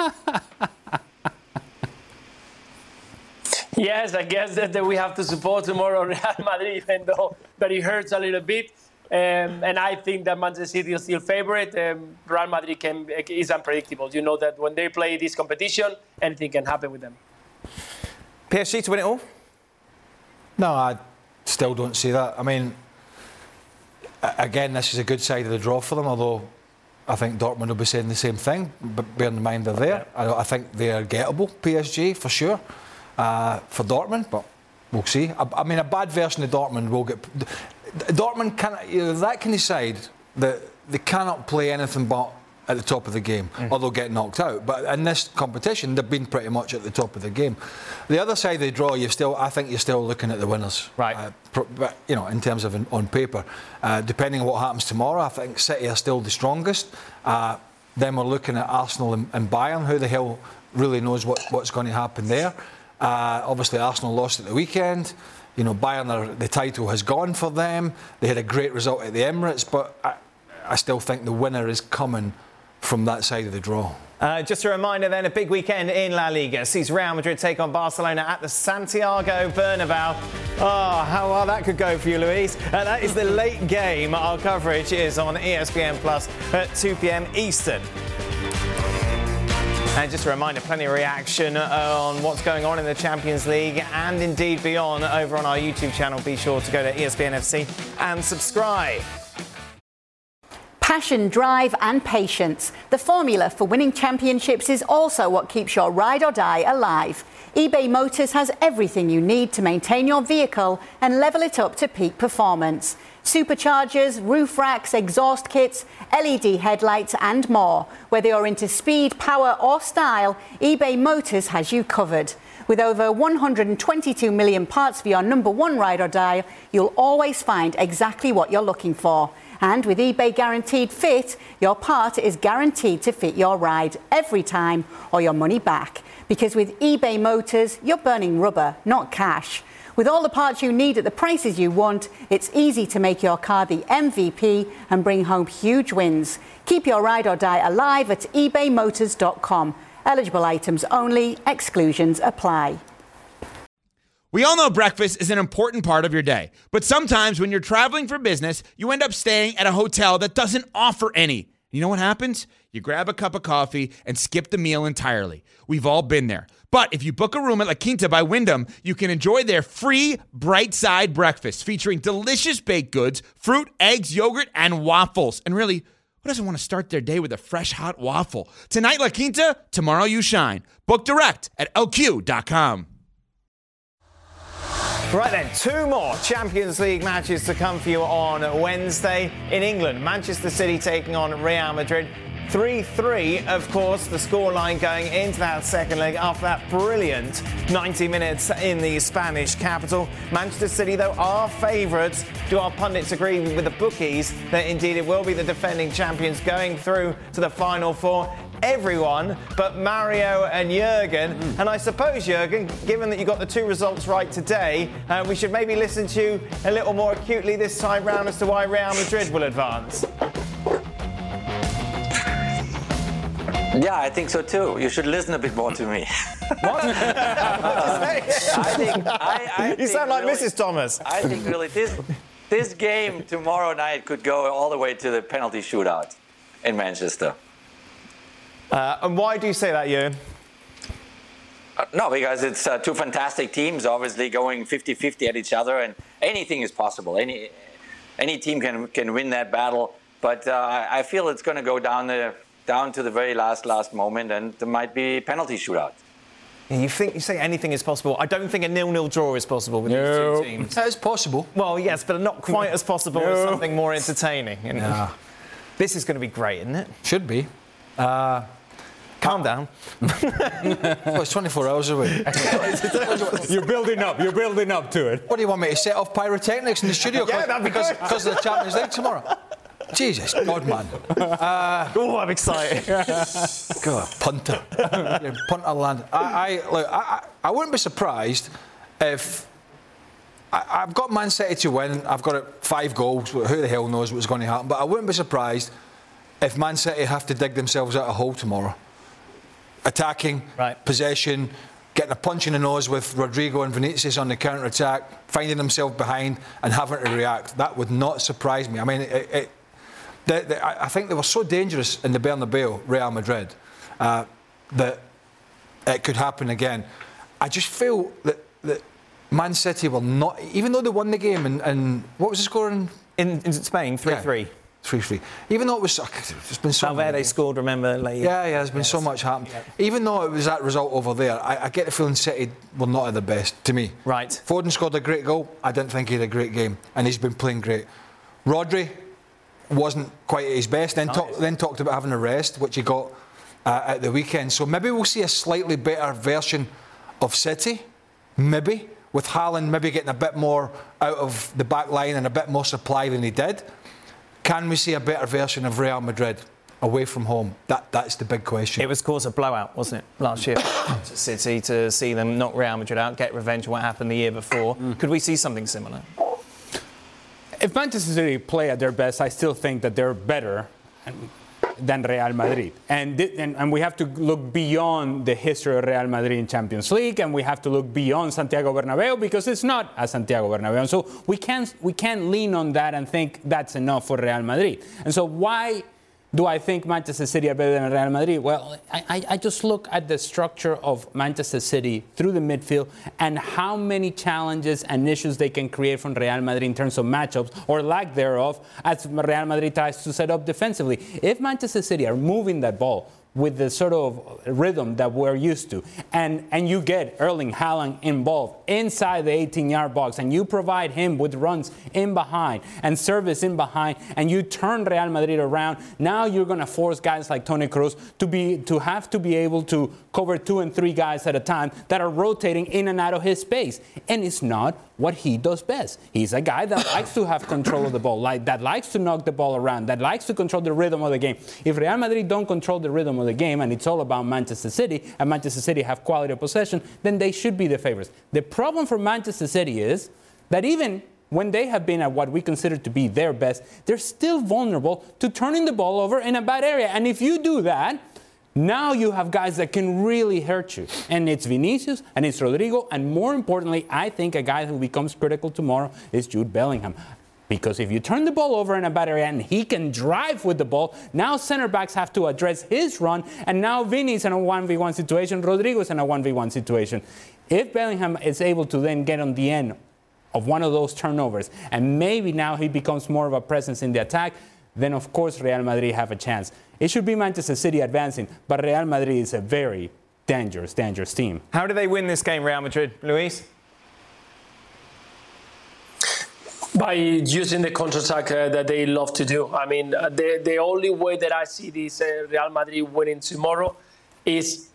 Speaker 5: Yes, I guess that we have to support tomorrow Real Madrid, even though that it hurts a little bit. And I think that Manchester City is still favorite. Real Madrid is unpredictable. You know that when they play this competition, anything can happen with them.
Speaker 2: PSG to win it all?
Speaker 4: No, I still don't see that. I mean, again, this is a good side of the draw for them, although I think Dortmund will be saying the same thing, but bearing in mind they're there. I think they are gettable, PSG, for sure, for Dortmund, but we'll see. I mean, a bad version of Dortmund will get... Dortmund that kind of side that they cannot play anything but at the top of the game, or they'll get knocked out. But in this competition, they've been pretty much at the top of the game. The other side of the draw, I think you're still looking at the winners,
Speaker 2: right?
Speaker 4: But you know, in terms of on paper, depending on what happens tomorrow, I think City are still the strongest. Then we're looking at Arsenal and Bayern. Who the hell really knows what's going to happen there? Obviously, Arsenal lost at the weekend. You know, Bayern, the title has gone for them. They had a great result at the Emirates, but I still think the winner is coming from that side of the draw.
Speaker 2: Just a reminder then, a big weekend in La Liga sees Real Madrid take on Barcelona at the Santiago Bernabeu. Oh, how well that could go for you, Luis. That is the late game. Our coverage is on ESPN Plus at 2 p.m. Eastern. And just a reminder, plenty of reaction on what's going on in the Champions League and indeed beyond over on our YouTube channel. Be sure to go to ESPN FC and subscribe.
Speaker 7: Passion, drive and patience. The formula for winning championships is also what keeps your ride or die alive. eBay Motors has everything you need to maintain your vehicle and level it up to peak performance. Superchargers, roof racks, exhaust kits, LED headlights and more. Whether you're into speed, power or style, eBay Motors has you covered. With over 122 million parts for your number one ride or die, you'll always find exactly what you're looking for. And with eBay Guaranteed Fit, your part is guaranteed to fit your ride every time or your money back. Because with eBay Motors, you're burning rubber, not cash. With all the parts you need at the prices you want, it's easy to make your car the MVP and bring home huge wins. Keep your ride or die alive at ebaymotors.com. Eligible items only. Exclusions apply.
Speaker 9: We all know breakfast is an important part of your day, but sometimes when you're traveling for business, you end up staying at a hotel that doesn't offer any. You know what happens? You grab a cup of coffee and skip the meal entirely. We've all been there. But if you book a room at La Quinta by Wyndham, you can enjoy their free Bright Side breakfast featuring delicious baked goods, fruit, eggs, yogurt, and waffles. And really, who doesn't want to start their day with a fresh, hot waffle? Tonight, La Quinta, tomorrow you shine. Book direct at lq.com.
Speaker 2: Right then, 2 more Champions League matches to come for you on Wednesday. In England, Manchester City taking on Real Madrid. 3-3, of course, the scoreline going into that second leg after that brilliant 90 minutes in the Spanish capital. Manchester City, though, are favourites. Do our pundits agree with the bookies that indeed it will be the defending champions going through to the Final Four? Everyone but Mario and Jurgen. And I suppose, Jurgen, given that you got the 2 results right today, we should maybe listen to you a little more acutely this time round as to why Real Madrid will advance.
Speaker 8: Yeah, I think so too. You should listen a bit more to me.
Speaker 2: What?
Speaker 8: You
Speaker 2: sound like Mrs. Thomas.
Speaker 8: I think really this game tomorrow night could go all the way to the penalty shootout in Manchester.
Speaker 2: And why do you say that, Jürgen?
Speaker 8: No, because it's two fantastic teams, obviously going 50-50 at each other, and anything is possible. Any team can win that battle, but I feel it's going to go down to the very last moment, and there might be penalty shootout.
Speaker 2: You say anything is possible. I don't think a 0-0 draw is possible with these two teams.
Speaker 4: That is possible.
Speaker 2: Well, yes, but not quite as possible as something more entertaining.
Speaker 4: Yeah.
Speaker 2: This is going to be great, isn't it?
Speaker 4: Should be.
Speaker 2: Calm down.
Speaker 4: Well, it's 24 hours away.
Speaker 6: You're building up to it.
Speaker 4: What do you want me to set off pyrotechnics in the studio?
Speaker 2: Yeah, that'd be good.
Speaker 4: Because of the Champions League tomorrow. Jesus, God, man.
Speaker 2: Oh, I'm excited.
Speaker 4: God, punter. Punter land. I wouldn't be surprised if... I've got Man City to win. I've got it 5 goals. Who the hell knows what's going to happen? But I wouldn't be surprised if Man City have to dig themselves out a hole tomorrow. Attacking, possession, getting a punch in the nose with Rodrigo and Vinicius on the counter-attack, finding themselves behind and having to react. That would not surprise me. I mean, I think they were so dangerous in the Bernabeu, Real Madrid, that it could happen again. I just feel that Man City will not, even though they won the game, and what was the score in
Speaker 2: Spain? 3-3.
Speaker 4: Yeah. 3-3. Even though it was, there's been so
Speaker 2: Valverde scored, remember? Like,
Speaker 4: yeah, there's been so much happened. Yep. Even though it was that result over there, I get the feeling City were not at the best, to me.
Speaker 2: Right.
Speaker 4: Foden scored a great goal. I didn't think he had a great game, and he's been playing great. Rodri wasn't quite at his best, then talked about having a rest, which he got at the weekend. So maybe we'll see a slightly better version of City, maybe, with Haaland maybe getting a bit more out of the back line and a bit more supply than he did. Can we see a better version of Real Madrid away from home? That's the big question.
Speaker 2: It was cause a blowout, wasn't it, last year? To City, to see them knock Real Madrid out, get revenge on what happened the year before. Could we see something similar?
Speaker 6: If Manchester City play at their best, I still think that they're better than Real Madrid. And we have to look beyond the history of Real Madrid in Champions League, and we have to look beyond Santiago Bernabeu, because it's not a Santiago Bernabeu. And so we can't lean on that and think that's enough for Real Madrid. And so why do I think Manchester City are better than Real Madrid? Well, I just look at the structure of Manchester City through the midfield and how many challenges and issues they can create from Real Madrid in terms of matchups or lack thereof as Real Madrid tries to set up defensively. If Manchester City are moving that ball with the sort of rhythm that we're used to, and you get Erling Haaland involved inside the 18-yard box, and you provide him with runs in behind and service in behind, and you turn Real Madrid around, now you're going to force guys like Toni Kroos to have to be able to cover 2 and 3 guys at a time that are rotating in and out of his space. And it's not what he does best. He's a guy that likes to have control of the ball, that likes to knock the ball around, that likes to control the rhythm of the game. If Real Madrid don't control the rhythm of the game, and it's all about Manchester City, and Manchester City have quality of possession, then they should be the favorites. The problem for Manchester City is that even when they have been at what we consider to be their best, they're still vulnerable to turning the ball over in a bad area. And if you do that, now you have guys that can really hurt you. And it's Vinicius, and it's Rodrigo, and more importantly, I think a guy who becomes critical tomorrow is Jude Bellingham. Because if you turn the ball over in a bad area and he can drive with the ball, now center backs have to address his run, and now Vinny's in a 1v1 situation, Rodrigo's in a 1v1 situation. If Bellingham is able to then get on the end of one of those turnovers, and maybe now he becomes more of a presence in the attack, then of course Real Madrid have a chance. It should be Manchester City advancing, but Real Madrid is a very dangerous team.
Speaker 2: How do they win this game, Real Madrid? Luis?
Speaker 5: By using the counter-attack that they love to do. I mean, the only way that I see this Real Madrid winning tomorrow is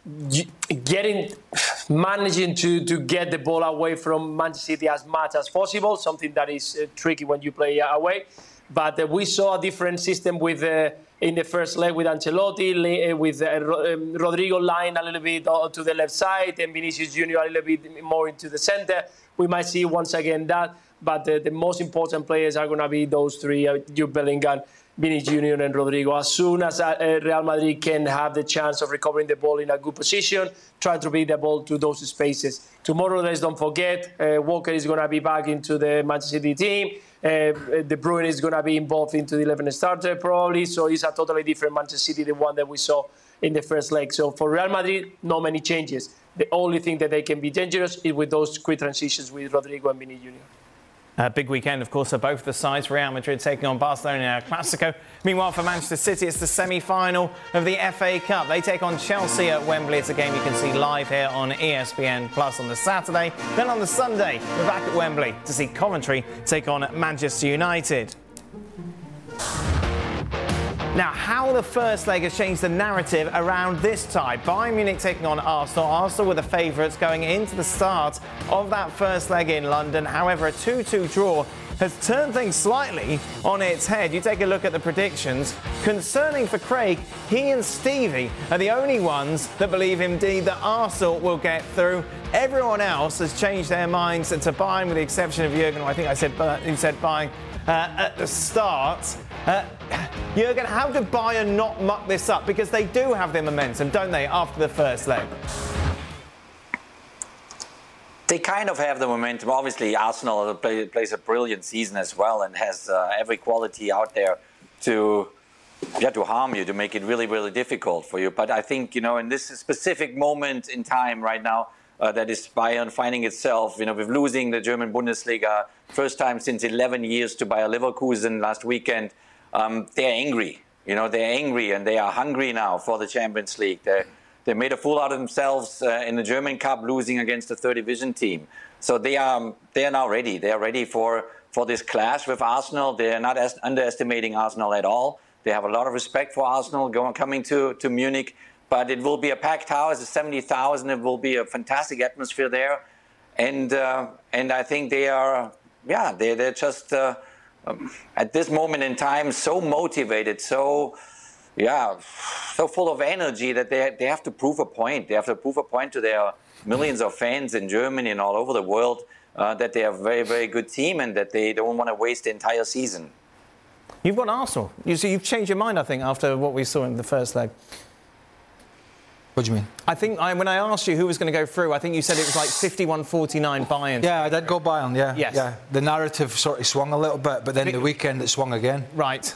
Speaker 5: managing to get the ball away from Manchester City as much as possible, something that is tricky when you play away. But we saw a different system with in the first leg with Ancelotti, with Rodrigo lying a little bit to the left side and Vinicius Junior a little bit more into the center. We might see once again that. But the most important players are going to be those three, Jude Bellingham, Vinicius Junior and Rodrigo. As soon as Real Madrid can have the chance of recovering the ball in a good position, try to bring the ball to those spaces. Tomorrow, let's don't forget, Walker is going to be back into the Manchester City team. De Bruyne is going to be involved into the 11 starter probably. So it's a totally different Manchester City, the one that we saw in the first leg. So for Real Madrid, not many changes. The only thing that they can be dangerous is with those quick transitions with Rodrigo and Vinicius Junior.
Speaker 2: Big weekend, of course, for both the sides. Real Madrid taking on Barcelona in El Clasico. Meanwhile, for Manchester City, it's the semi-final of the FA Cup. They take on Chelsea at Wembley. It's a game you can see live here on ESPN Plus on the Saturday. Then on the Sunday, we're back at Wembley to see Coventry take on Manchester United. Now, how the first leg has changed the narrative around this tie. Bayern Munich taking on Arsenal. Arsenal were the favourites going into the start of that first leg in London. However, a 2-2 draw has turned things slightly on its head. You take a look at the predictions. Concerning for Craig, he and Stevie are the only ones that believe indeed that Arsenal will get through. Everyone else has changed their minds to Bayern, with the exception of Jurgen. I think I said Bayern at the start. Jurgen, how did Bayern not muck this up? Because they do have their momentum, don't they, after the first leg?
Speaker 8: They kind of have the momentum. Obviously, Arsenal plays a brilliant season as well and has every quality out there to harm you, to make it really, really difficult for you. But I think, in this specific moment in time right now, that is Bayern finding itself, with losing the German Bundesliga, first time since 11 years to Bayer Leverkusen last weekend. They're angry. They're angry and they are hungry now for the Champions League. They made a fool out of themselves in the German Cup, losing against the third division team. So they are now ready. They are ready for this clash with Arsenal. They are not underestimating Arsenal at all. They have a lot of respect for Arsenal coming to Munich. But it will be a packed house, 70,000. It will be a fantastic atmosphere there. And I think they're just at this moment in time so motivated, so full of energy that they have to prove a point. They have to prove a point to their millions of fans in Germany and all over the world that they are a very, very good team and that they don't want to waste the entire season.
Speaker 2: You've got Arsenal. You've changed your mind, I think, after what we saw in the first leg.
Speaker 4: What do you mean?
Speaker 2: I think when I asked you who was going to go through, I think you said it was like 51-49 Bayern.
Speaker 4: Yeah, I did go Bayern, yeah.
Speaker 2: Yes.
Speaker 4: Yeah. The narrative sort of swung a little bit, but then the weekend it swung again.
Speaker 2: Right.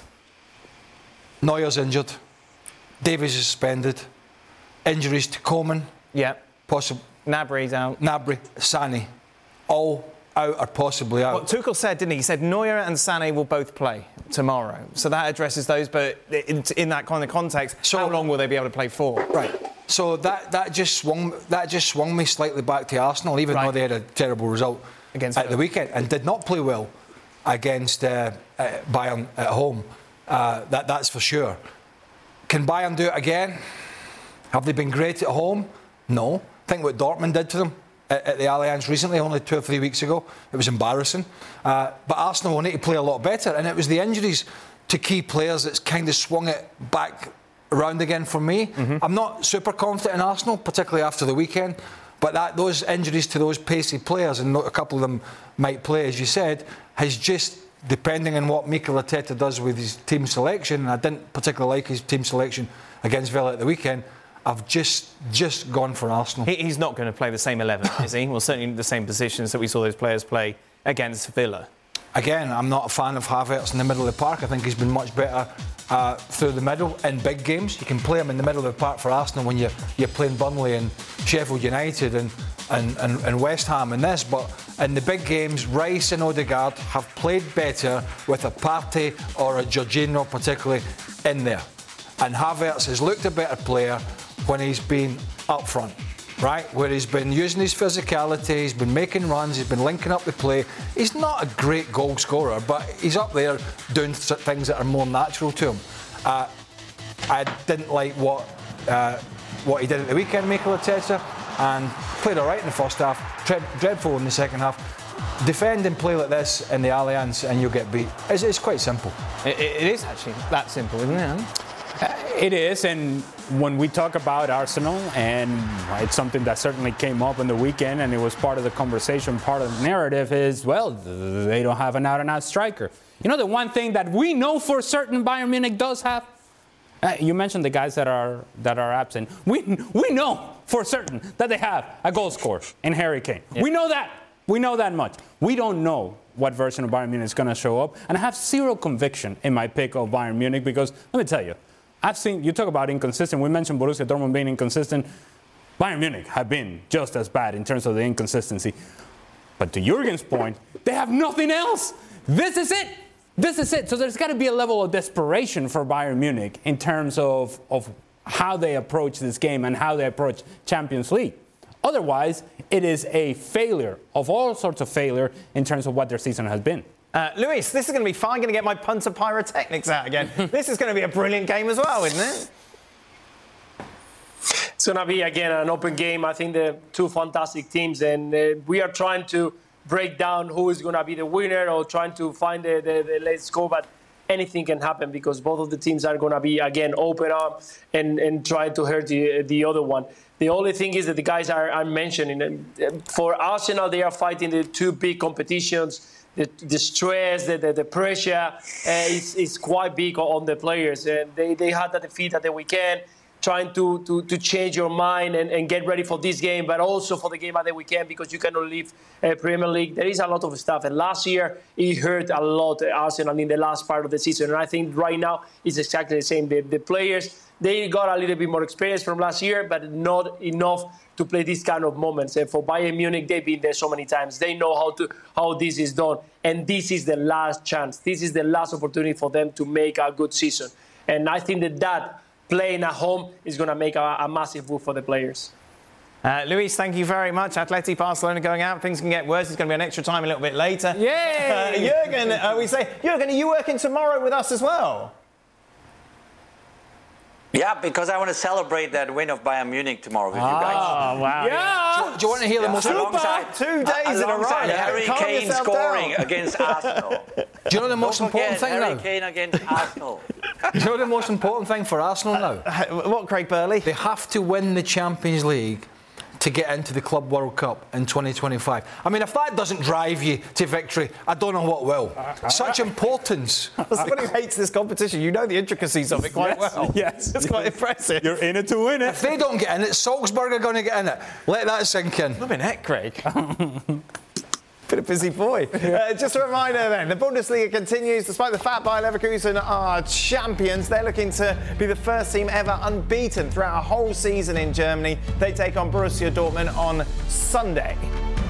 Speaker 4: Neuer's injured. Davies is suspended. Injuries to Coman.
Speaker 2: Yeah.
Speaker 4: Possible.
Speaker 2: Gnabry's out.
Speaker 4: Gnabry, Sané, all out or possibly out.
Speaker 2: What Tuchel said, didn't he? He said Neuer and Sané will both play tomorrow. So that addresses those, but in that kind of context, so, how long will they be able to play for?
Speaker 4: Right. So that just swung me slightly back to Arsenal, even though they had a terrible result at the weekend and did not play well against Bayern at home. That's for sure. Can Bayern do it again? Have they been great at home? No. Think what Dortmund did to them at the Allianz recently, only 2 or 3 weeks ago. It was embarrassing. But Arsenal will need to play a lot better, and it was the injuries to key players that's kind of swung it back around again for me. Mm-hmm. I'm not super confident in Arsenal, particularly after the weekend, but those injuries to those pacey players, and a couple of them might play, as you said, has just, depending on what Mikel Arteta does with his team selection, and I didn't particularly like his team selection against Villa at the weekend, I've just gone for Arsenal.
Speaker 2: He's not going to play the same 11, is he? Well, certainly the same positions that we saw those players play against Villa. Again, I'm not a fan of Havertz in the middle of the park. I think he's been much better through the middle in big games. You can play him in the middle of the park for Arsenal when you're playing Burnley and Sheffield United and West Ham in this. But in the big games, Rice and Odegaard have played better with a Partey or a Jorginho particularly in there. And Havertz has looked a better player when he's been up front, right? Where he's been using his physicality, he's been making runs, he's been linking up the play. He's not a great goal scorer, but he's up there doing things that are more natural to him. I didn't like what he did at the weekend, Mikel Arteta, and played all right in the first half, dreadful in the second half.
Speaker 4: defend and play like this in the Allianz and you'll get beat. It's quite simple.
Speaker 2: It is actually that simple, isn't it?
Speaker 6: It is, and when we talk about Arsenal, and it's something that certainly came up in the weekend, and it was part of the conversation, part of the narrative is, well, they don't have an out-and-out striker. You know, the one thing that we know for certain Bayern Munich does have? You mentioned the guys that are absent. We know for certain that they have a goal scorer in Harry Kane. Yeah. We know that. We know that much. We don't know what version of Bayern Munich is going to show up, and I have zero conviction in my pick of Bayern Munich because, let me tell you, you talk about inconsistent. We mentioned Borussia Dortmund being inconsistent. Bayern Munich have been just as bad in terms of the inconsistency. But to Jurgen's point, they have nothing else. This is it. This is it. So there's got to be a level of desperation for Bayern Munich in terms of how they approach this game and how they approach Champions League. Otherwise, it is a failure of all sorts of failure in terms of what their season has been.
Speaker 2: Luis, this is going to be fun. I'm going to get my punter pyrotechnics out again. This is going to be a brilliant game as well, isn't it?
Speaker 5: It's going to be, again, an open game. I think they're two fantastic teams, and we are trying to break down who is going to be the winner or trying to find the late score, but anything can happen because both of the teams are going to be, again, open up and trying to hurt the other one. The only thing is that the guys are mentioning, for Arsenal, they are fighting the two big competitions. The stress, the pressure is quite big on the players. And they had that defeat at the weekend, trying to change your mind and get ready for this game, but also for the game at the weekend because you cannot leave Premier League. There is a lot of stuff. And last year, it hurt a lot Arsenal in the last part of the season. And I think right now it's exactly the same. The players, they got a little bit more experience from last year, but not enough to play these kind of moments. And for Bayern Munich, they've been there so many times. They know how this is done. And this is the last chance. This is the last opportunity for them to make a good season. And I think that playing at home is going to make a massive move for the players.
Speaker 2: Luis, thank you very much. Atleti Barcelona going out. Things can get worse. It's going to be an extra time a little bit later.
Speaker 6: Yay!
Speaker 2: Jurgen, are you working tomorrow with us as well?
Speaker 8: Yeah, because I want to celebrate that win of Bayern Munich tomorrow with you guys.
Speaker 2: Oh, wow.
Speaker 6: Yeah.
Speaker 4: Do you want to hear the most...
Speaker 2: 2 days in a row.
Speaker 8: Harry Kane scoring against Arsenal.
Speaker 4: Do you know the most important thing
Speaker 8: Harry
Speaker 4: now?
Speaker 8: Kane against Arsenal.
Speaker 4: Do you know the most important thing for Arsenal now?
Speaker 2: What, Craig Burley?
Speaker 4: They have to win the Champions League to get into the Club World Cup in 2025. I mean, if that doesn't drive you to victory, I don't know what will. Such importance.
Speaker 2: As someone who hates this competition, you know the intricacies of it quite well.
Speaker 6: Yes.
Speaker 2: It's quite impressive.
Speaker 6: You're in it to win it.
Speaker 4: If they don't get in it, Salzburg are going to get in it. Let that sink in.
Speaker 2: Look at that, Craig. Been a busy boy. Just a reminder then, the Bundesliga continues. Despite the fact Bayer Leverkusen are champions, they're looking to be the first team ever unbeaten throughout a whole season in Germany. They take on Borussia Dortmund on Sunday.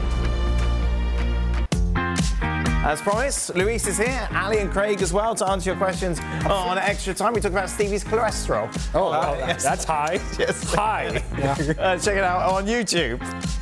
Speaker 2: As promised, Luis is here, Ali and Craig as well, to answer your questions on Extra Time. We talk about Stevie's cholesterol.
Speaker 6: Oh, wow, yes. That's high.
Speaker 2: Yes.
Speaker 6: High.
Speaker 2: Yeah. Check it out on YouTube.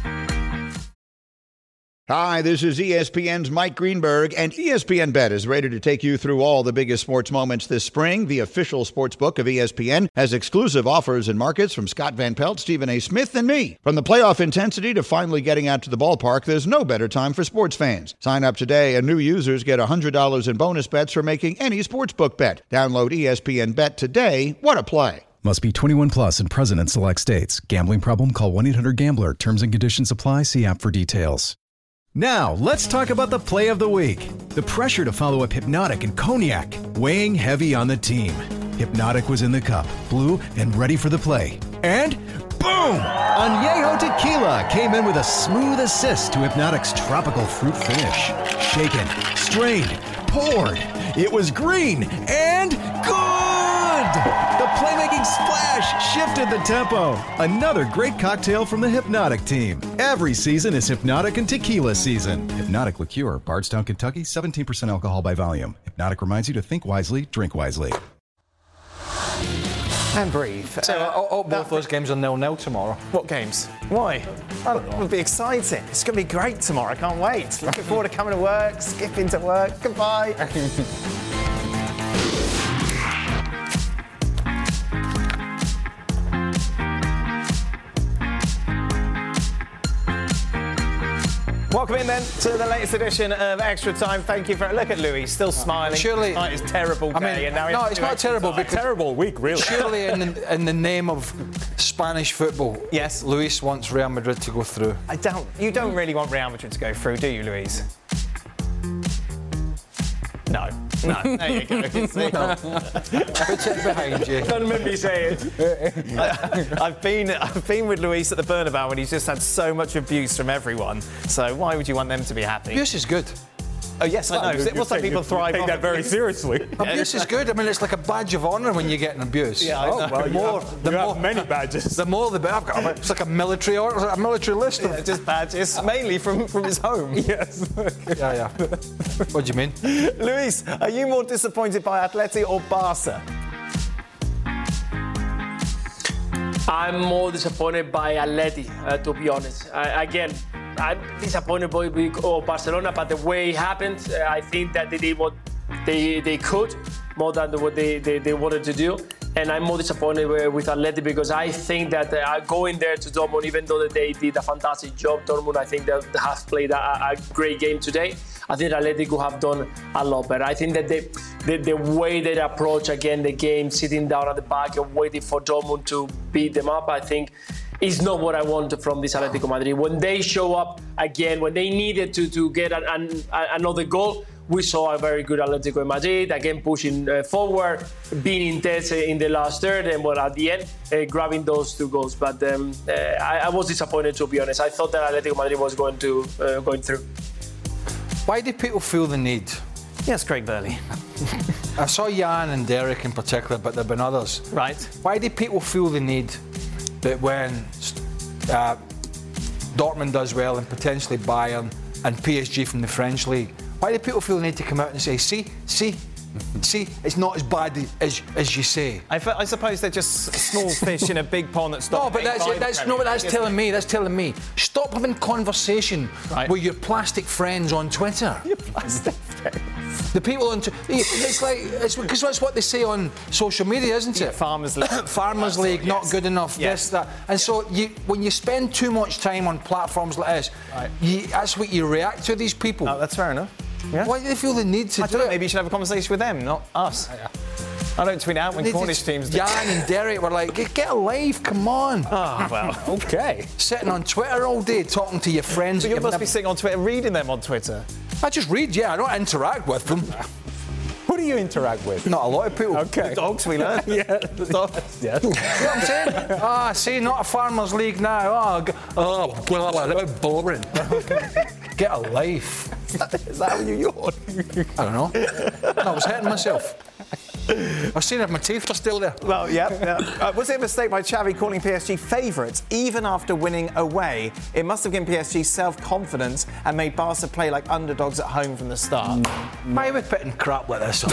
Speaker 10: Hi, this is ESPN's Mike Greenberg, and ESPN Bet is ready to take you through all the biggest sports moments this spring. The official sports book of ESPN has exclusive offers and markets from Scott Van Pelt, Stephen A. Smith, and me. From the playoff intensity to finally getting out to the ballpark, there's no better time for sports fans. Sign up today, and new users get $100 in bonus bets for making any sportsbook bet. Download ESPN Bet today. What a play.
Speaker 11: Must be 21 plus and present in select states. Gambling problem? Call 1-800-GAMBLER. Terms and conditions apply. See app for details. Now, let's talk about the play of the week. The pressure to follow up Hypnotic and Cognac, weighing heavy on the team. Hypnotic was in the cup, blue, and ready for the play. And boom! Añejo Tequila came in with a smooth assist to Hypnotic's tropical fruit finish. Shaken, strained, poured. It was green and good! The playmaking splash shifted the tempo. Another great cocktail from the Hypnotic team. Every season is Hypnotic and Tequila season. Hypnotic Liqueur, Bardstown, Kentucky, 17% alcohol by volume. Hypnotic reminds you to think wisely, drink wisely.
Speaker 2: And breathe.
Speaker 4: So both those games are 0-0 tomorrow.
Speaker 2: What games? Why? It'll be exciting. It's going to be great tomorrow. I can't wait. Looking forward to coming to work, skipping to work. Goodbye. Welcome in then to the latest edition of Extra Time. Thank you for look at Louis, still smiling.
Speaker 4: Surely,
Speaker 2: it's terrible day, and now
Speaker 6: no, it's not terrible. But terrible week, really.
Speaker 4: Surely, in the name of Spanish football,
Speaker 2: yes,
Speaker 4: Luis wants Real Madrid to go through.
Speaker 2: You don't really want Real Madrid to go through, do you, Luis? No. There you go.
Speaker 4: Put it behind you.
Speaker 5: Don't make me say it.
Speaker 2: I've been with Luis at the Bernabeu when he's just had so much abuse from everyone. So why would you want them to be happy?
Speaker 4: Abuse is good.
Speaker 2: Oh yes, I know. What's like people thrive
Speaker 6: take
Speaker 2: off
Speaker 6: that very seriously.
Speaker 4: Abuse is good. I mean, it's like a badge of honour when you get an abuse.
Speaker 2: Yeah,
Speaker 6: you have many badges.
Speaker 4: The more, the better. It's like a military order, a military list.
Speaker 2: Yeah, just badges, mainly from his home.
Speaker 6: Yes.
Speaker 4: Yeah. What do you mean?
Speaker 2: Luis, are you more disappointed by Atleti or Barca?
Speaker 5: I'm more disappointed by Atleti, to be honest. I'm disappointed by Barcelona, but the way it happened, I think that they did what they could more than what they wanted to do. And I'm more disappointed with Atleti because I think that going there to Dortmund, even though they did a fantastic job, Dortmund, I think that have played a great game today. I think Atleti could have done a lot better. I think that the way they approach again the game, sitting down at the back and waiting for Dortmund to beat them up, I think is not what I want from this Atletico Madrid. When they show up again, when they needed to get another goal, we saw a very good Atletico Madrid, again pushing forward, being intense in the last third, and at the end, grabbing those 2 goals. But I was disappointed, to be honest. I thought that Atletico Madrid was going through.
Speaker 4: Why do people feel the need?
Speaker 2: Yes, Craig Burley.
Speaker 4: I saw Jan and Derek in particular, but there have been others.
Speaker 2: Right.
Speaker 4: Why do people feel the need that when Dortmund does well and potentially Bayern and PSG from the French league, why do people feel the need to come out and say, see, it's not as bad as you say?
Speaker 2: I suppose they're just small fish in a big pond that stop.
Speaker 4: No, but that's telling me. That's telling me. Stop having conversation with your plastic friends on Twitter.
Speaker 2: Your plastic friends.
Speaker 4: The people on it's because that's what they say on social media, isn't it?
Speaker 2: Farmers League.
Speaker 4: Farmers League, not good enough.
Speaker 2: Yes.
Speaker 4: This, that, and so when you spend too much time on platforms like this, that's what you react to. These people.
Speaker 2: Oh, that's fair enough. Yeah.
Speaker 4: Why do they feel the need to do it?
Speaker 2: Maybe you should have a conversation with them, not us. I don't tweet out when Cornish teams do.
Speaker 4: Jan and Derek were like, get a life, come on.
Speaker 2: Oh, well, okay.
Speaker 4: Sitting on Twitter all day, talking to your friends.
Speaker 2: But you must be sitting on Twitter, reading them on Twitter.
Speaker 4: I just read, I don't interact with them.
Speaker 6: Who do you interact with?
Speaker 4: Not a lot of people.
Speaker 2: Okay. The dogs, we learn.
Speaker 6: Yeah, the dogs. Yes.
Speaker 4: You know what I'm saying? See, not a Farmers League now. Boring. Get a life.
Speaker 2: Is that how you yawn?
Speaker 4: I don't know. No, I was hitting myself. I was seeing if my teeth were still there.
Speaker 2: Well, yeah. Was it a mistake by Xavi calling PSG favourites even after winning away? It must have given PSG self-confidence and made Barca play like underdogs at home from the start.
Speaker 4: Why are we putting crap like this on?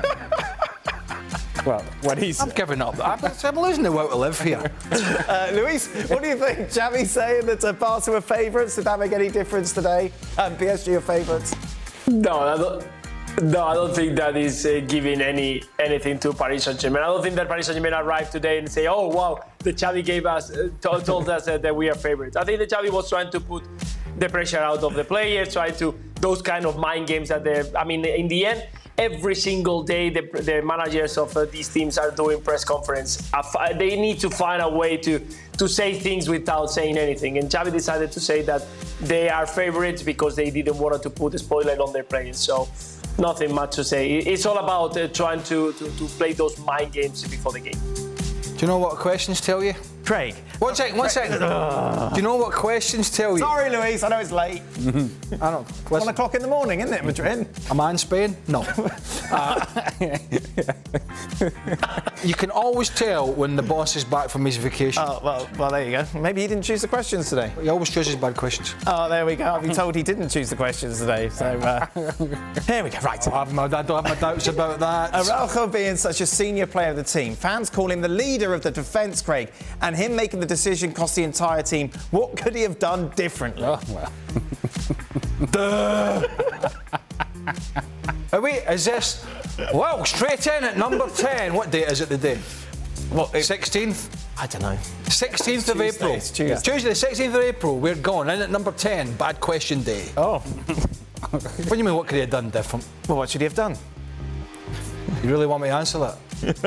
Speaker 6: Well, I'm
Speaker 4: giving up. I'm losing the will to live here.
Speaker 2: Luis, what do you think? Xavi saying that Barca were favourites, did that make any difference today? PSG are favourites?
Speaker 5: No, I don't think that is giving anything to Paris Saint-Germain. I don't think that Paris Saint-Germain arrived today and say, oh, wow, the Xavi told us that we are favourites. I think the Xavi was trying to put the pressure out of the players, those kind of mind games that in the end, every single day, the managers of these teams are doing press conference. They need to find a way to say things without saying anything. And Xavi decided to say that they are favourites because they didn't want to put a spotlight on their players. So nothing much to say. It's all about trying to play those mind games before the game.
Speaker 4: Do you know what questions tell you?
Speaker 2: Craig.
Speaker 4: One second. Do you know what questions tell you?
Speaker 2: Sorry, Luis, I know it's late.
Speaker 4: I don't.
Speaker 2: 1 o'clock in the morning, isn't it, Madrid?
Speaker 4: Am I in Spain? No. You can always tell when the boss is back from his vacation.
Speaker 2: Oh, well, there you go. Maybe he didn't choose the questions today.
Speaker 4: He always chooses bad questions.
Speaker 2: Oh, there we go. I've been told he didn't choose the questions today. So, here we go. Right.
Speaker 4: I don't have my doubts about that.
Speaker 2: Araujo being such a senior player of the team, fans call him the leader of the defence, Craig, and him making the decision cost the entire team. What could he have done differently?
Speaker 6: Oh, well.
Speaker 4: Wait, is this... Well, straight in at number 10. What date is it today?
Speaker 2: What?
Speaker 4: 16th?
Speaker 2: I don't know.
Speaker 4: 16th of April.
Speaker 2: It's Tuesday.
Speaker 4: Tuesday, the 16th of April. We're going in at number 10. Bad question day.
Speaker 2: Oh.
Speaker 4: What do you mean, what could he have done different?
Speaker 2: Well, what should he have done?
Speaker 4: You really want me to answer that?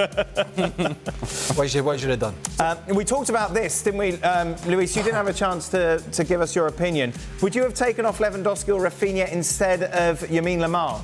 Speaker 4: What should he have done?
Speaker 2: We talked about this, didn't we, Luis? You didn't have a chance to give us your opinion. Would you have taken off Lewandowski or Rafinha instead of Lamine Yamal?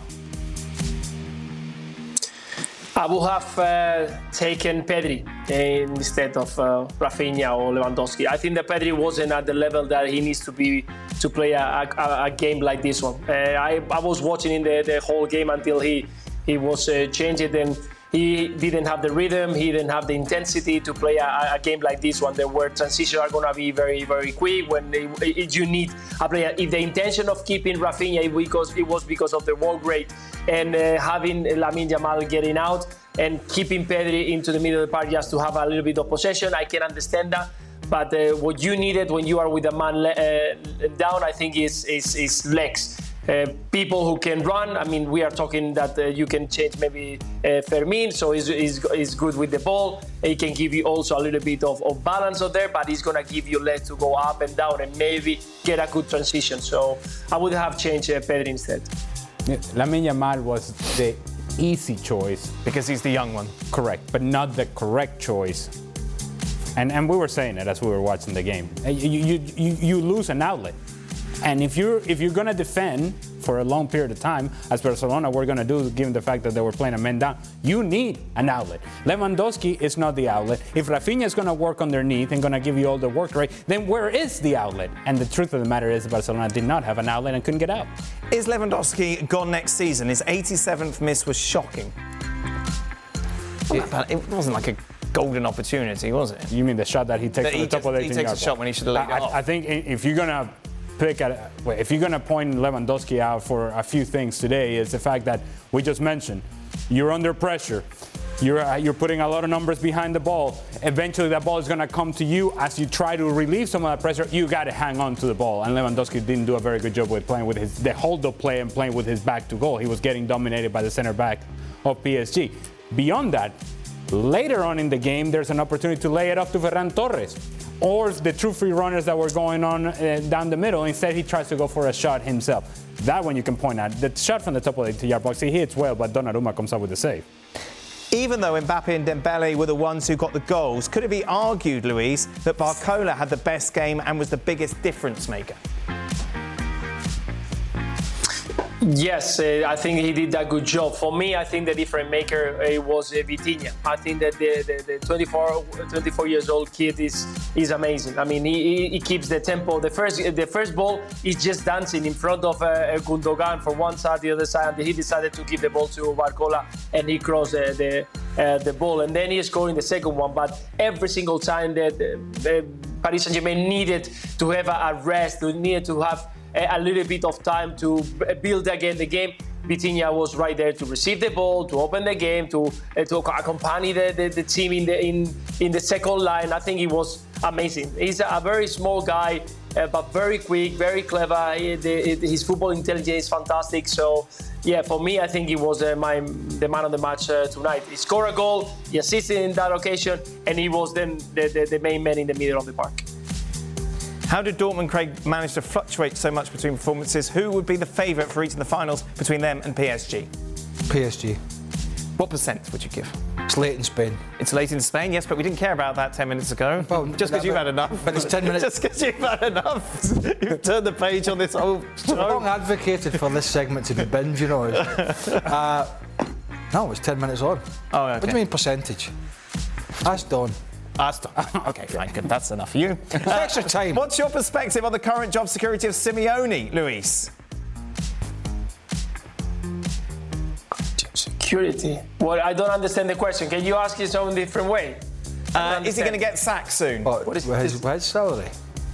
Speaker 5: I would have taken Pedri instead of Rafinha or Lewandowski. I think that Pedri wasn't at the level that he needs to be to play a game like this one. I was watching in the whole game until he was changed, and he didn't have the rhythm, he didn't have the intensity to play a game like this one, where transitions are going to be very, very quick when you need a player. If the intention of keeping Rafinha it was because of the work rate and having Lamine Yamal getting out and keeping Pedri into the middle of the park just to have a little bit of possession, I can understand that. But what you needed when you are with a man down, I think, is legs. People who can run. I mean, we are talking that you can change maybe Fermin, so he's good with the ball. He can give you also a little bit of balance out there, but he's going to give you legs to go up and down and maybe get a good transition. So I would have changed Pedri instead.
Speaker 6: Lamine Yamal was the easy choice.
Speaker 2: Because he's the young one.
Speaker 6: Correct, but not the correct choice. And we were saying it as we were watching the game. You lose an outlet. And if you're going to defend for a long period of time, as Barcelona were going to do, given the fact that they were playing a man down, you need an outlet. Lewandowski is not the outlet. If Rafinha is going to work underneath and going to give you all the work rate, then where is the outlet? And the truth of the matter is Barcelona did not have an outlet and couldn't get out.
Speaker 2: Is Lewandowski gone next season? His 87th miss was shocking. It wasn't like a golden opportunity, was it?
Speaker 6: You mean the shot that he takes from the top of the 18-yard box?
Speaker 2: He takes a shot when he should have let it off.
Speaker 6: I think if you're going to if you're going to point Lewandowski out for a few things today, is the fact that we just mentioned. You're under pressure. You're putting a lot of numbers behind the ball. Eventually, that ball is going to come to you. As you try to relieve some of that pressure, you got to hang on to the ball. And Lewandowski didn't do a very good job with playing with the hold-up play and playing with his back to goal. He was getting dominated by the center back of PSG. Beyond that, later on in the game, there's an opportunity to lay it up to Ferran Torres or the true free runners that were going on down the middle. Instead, he tries to go for a shot himself. That one you can point at. The shot from the top of the 18-yard box, he hits well, but Donnarumma comes up with the save.
Speaker 2: Even though Mbappe and Dembele were the ones who got the goals, could it be argued, Luis, that Barcola had the best game and was the biggest difference maker?
Speaker 5: Yes, I think he did a good job. For me, I think the difference maker was Vitinha. I think that the 24 years old kid is amazing. I mean, he keeps the tempo. The first ball is just dancing in front of Gundogan for one side, the other side, and he decided to give the ball to Barcola, and he crossed the ball. And then he scored the second one. But every single time that Paris Saint-Germain needed to have a rest, needed to have a little bit of time to build again the game, Vitinha was right there to receive the ball, to open the game, to accompany the team in the second line. I think he was amazing. He's a very small guy, but very quick, very clever. His football intelligence is fantastic. So, yeah, for me, I think he was the man of the match tonight. He scored a goal, he assisted in that occasion, and he was then the main man in the middle of the park.
Speaker 2: How did Dortmund, Craig, manage to fluctuate so much between performances? Who would be the favourite for reaching the finals between them and PSG?
Speaker 4: PSG.
Speaker 2: What percent would you give?
Speaker 4: It's late in Spain.
Speaker 2: It's late in Spain, yes, but we didn't care about that 10 minutes ago. Well, just because you've had enough.
Speaker 4: But it's 10 minutes.
Speaker 2: Just because you've had enough. You've turned the page on this whole show.
Speaker 4: I've long advocated for this segment to be binge, you know. No, it's 10 minutes on.
Speaker 2: Oh, okay.
Speaker 4: What do you mean percentage? Ask Don.
Speaker 2: Okay, fine, good. That's enough for you.
Speaker 4: Extra time.
Speaker 2: What's your perspective on the current job security of Simeone, Luis?
Speaker 5: Security? Well, I don't understand the question. Can you ask it some different way?
Speaker 2: Is he going to get sacked soon?
Speaker 4: What is his salary?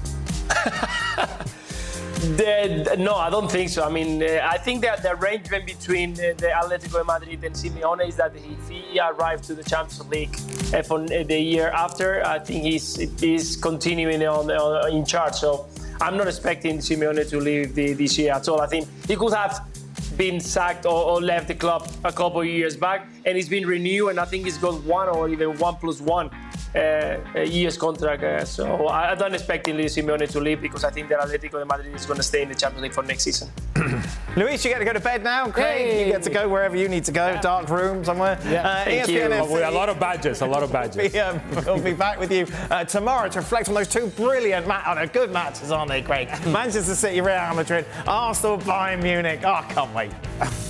Speaker 5: No, I don't think so. I mean, I think that the arrangement between the Atletico de Madrid and Simeone is that if he arrived to the Champions League for the year after, I think he's continuing in charge. So I'm not expecting Simeone to leave this year at all. I think he could have been sacked or left the club a couple of years back, and he's been renewed, and I think he's got 1 or even 1+1 years contract. So I don't expect Luis Simeone to leave because I think that Atletico de Madrid is going to stay in the Champions League for next season.
Speaker 2: Luis, you get to go to bed now. Craig, you get to go wherever you need to go. Dark room somewhere.
Speaker 5: Thank you.
Speaker 6: With a lot of badges.
Speaker 2: We'll be back with you tomorrow to reflect on those two brilliant good matches, aren't they, Craig? Manchester City, Real Madrid, Arsenal, Bayern Munich. Oh, I can't wait.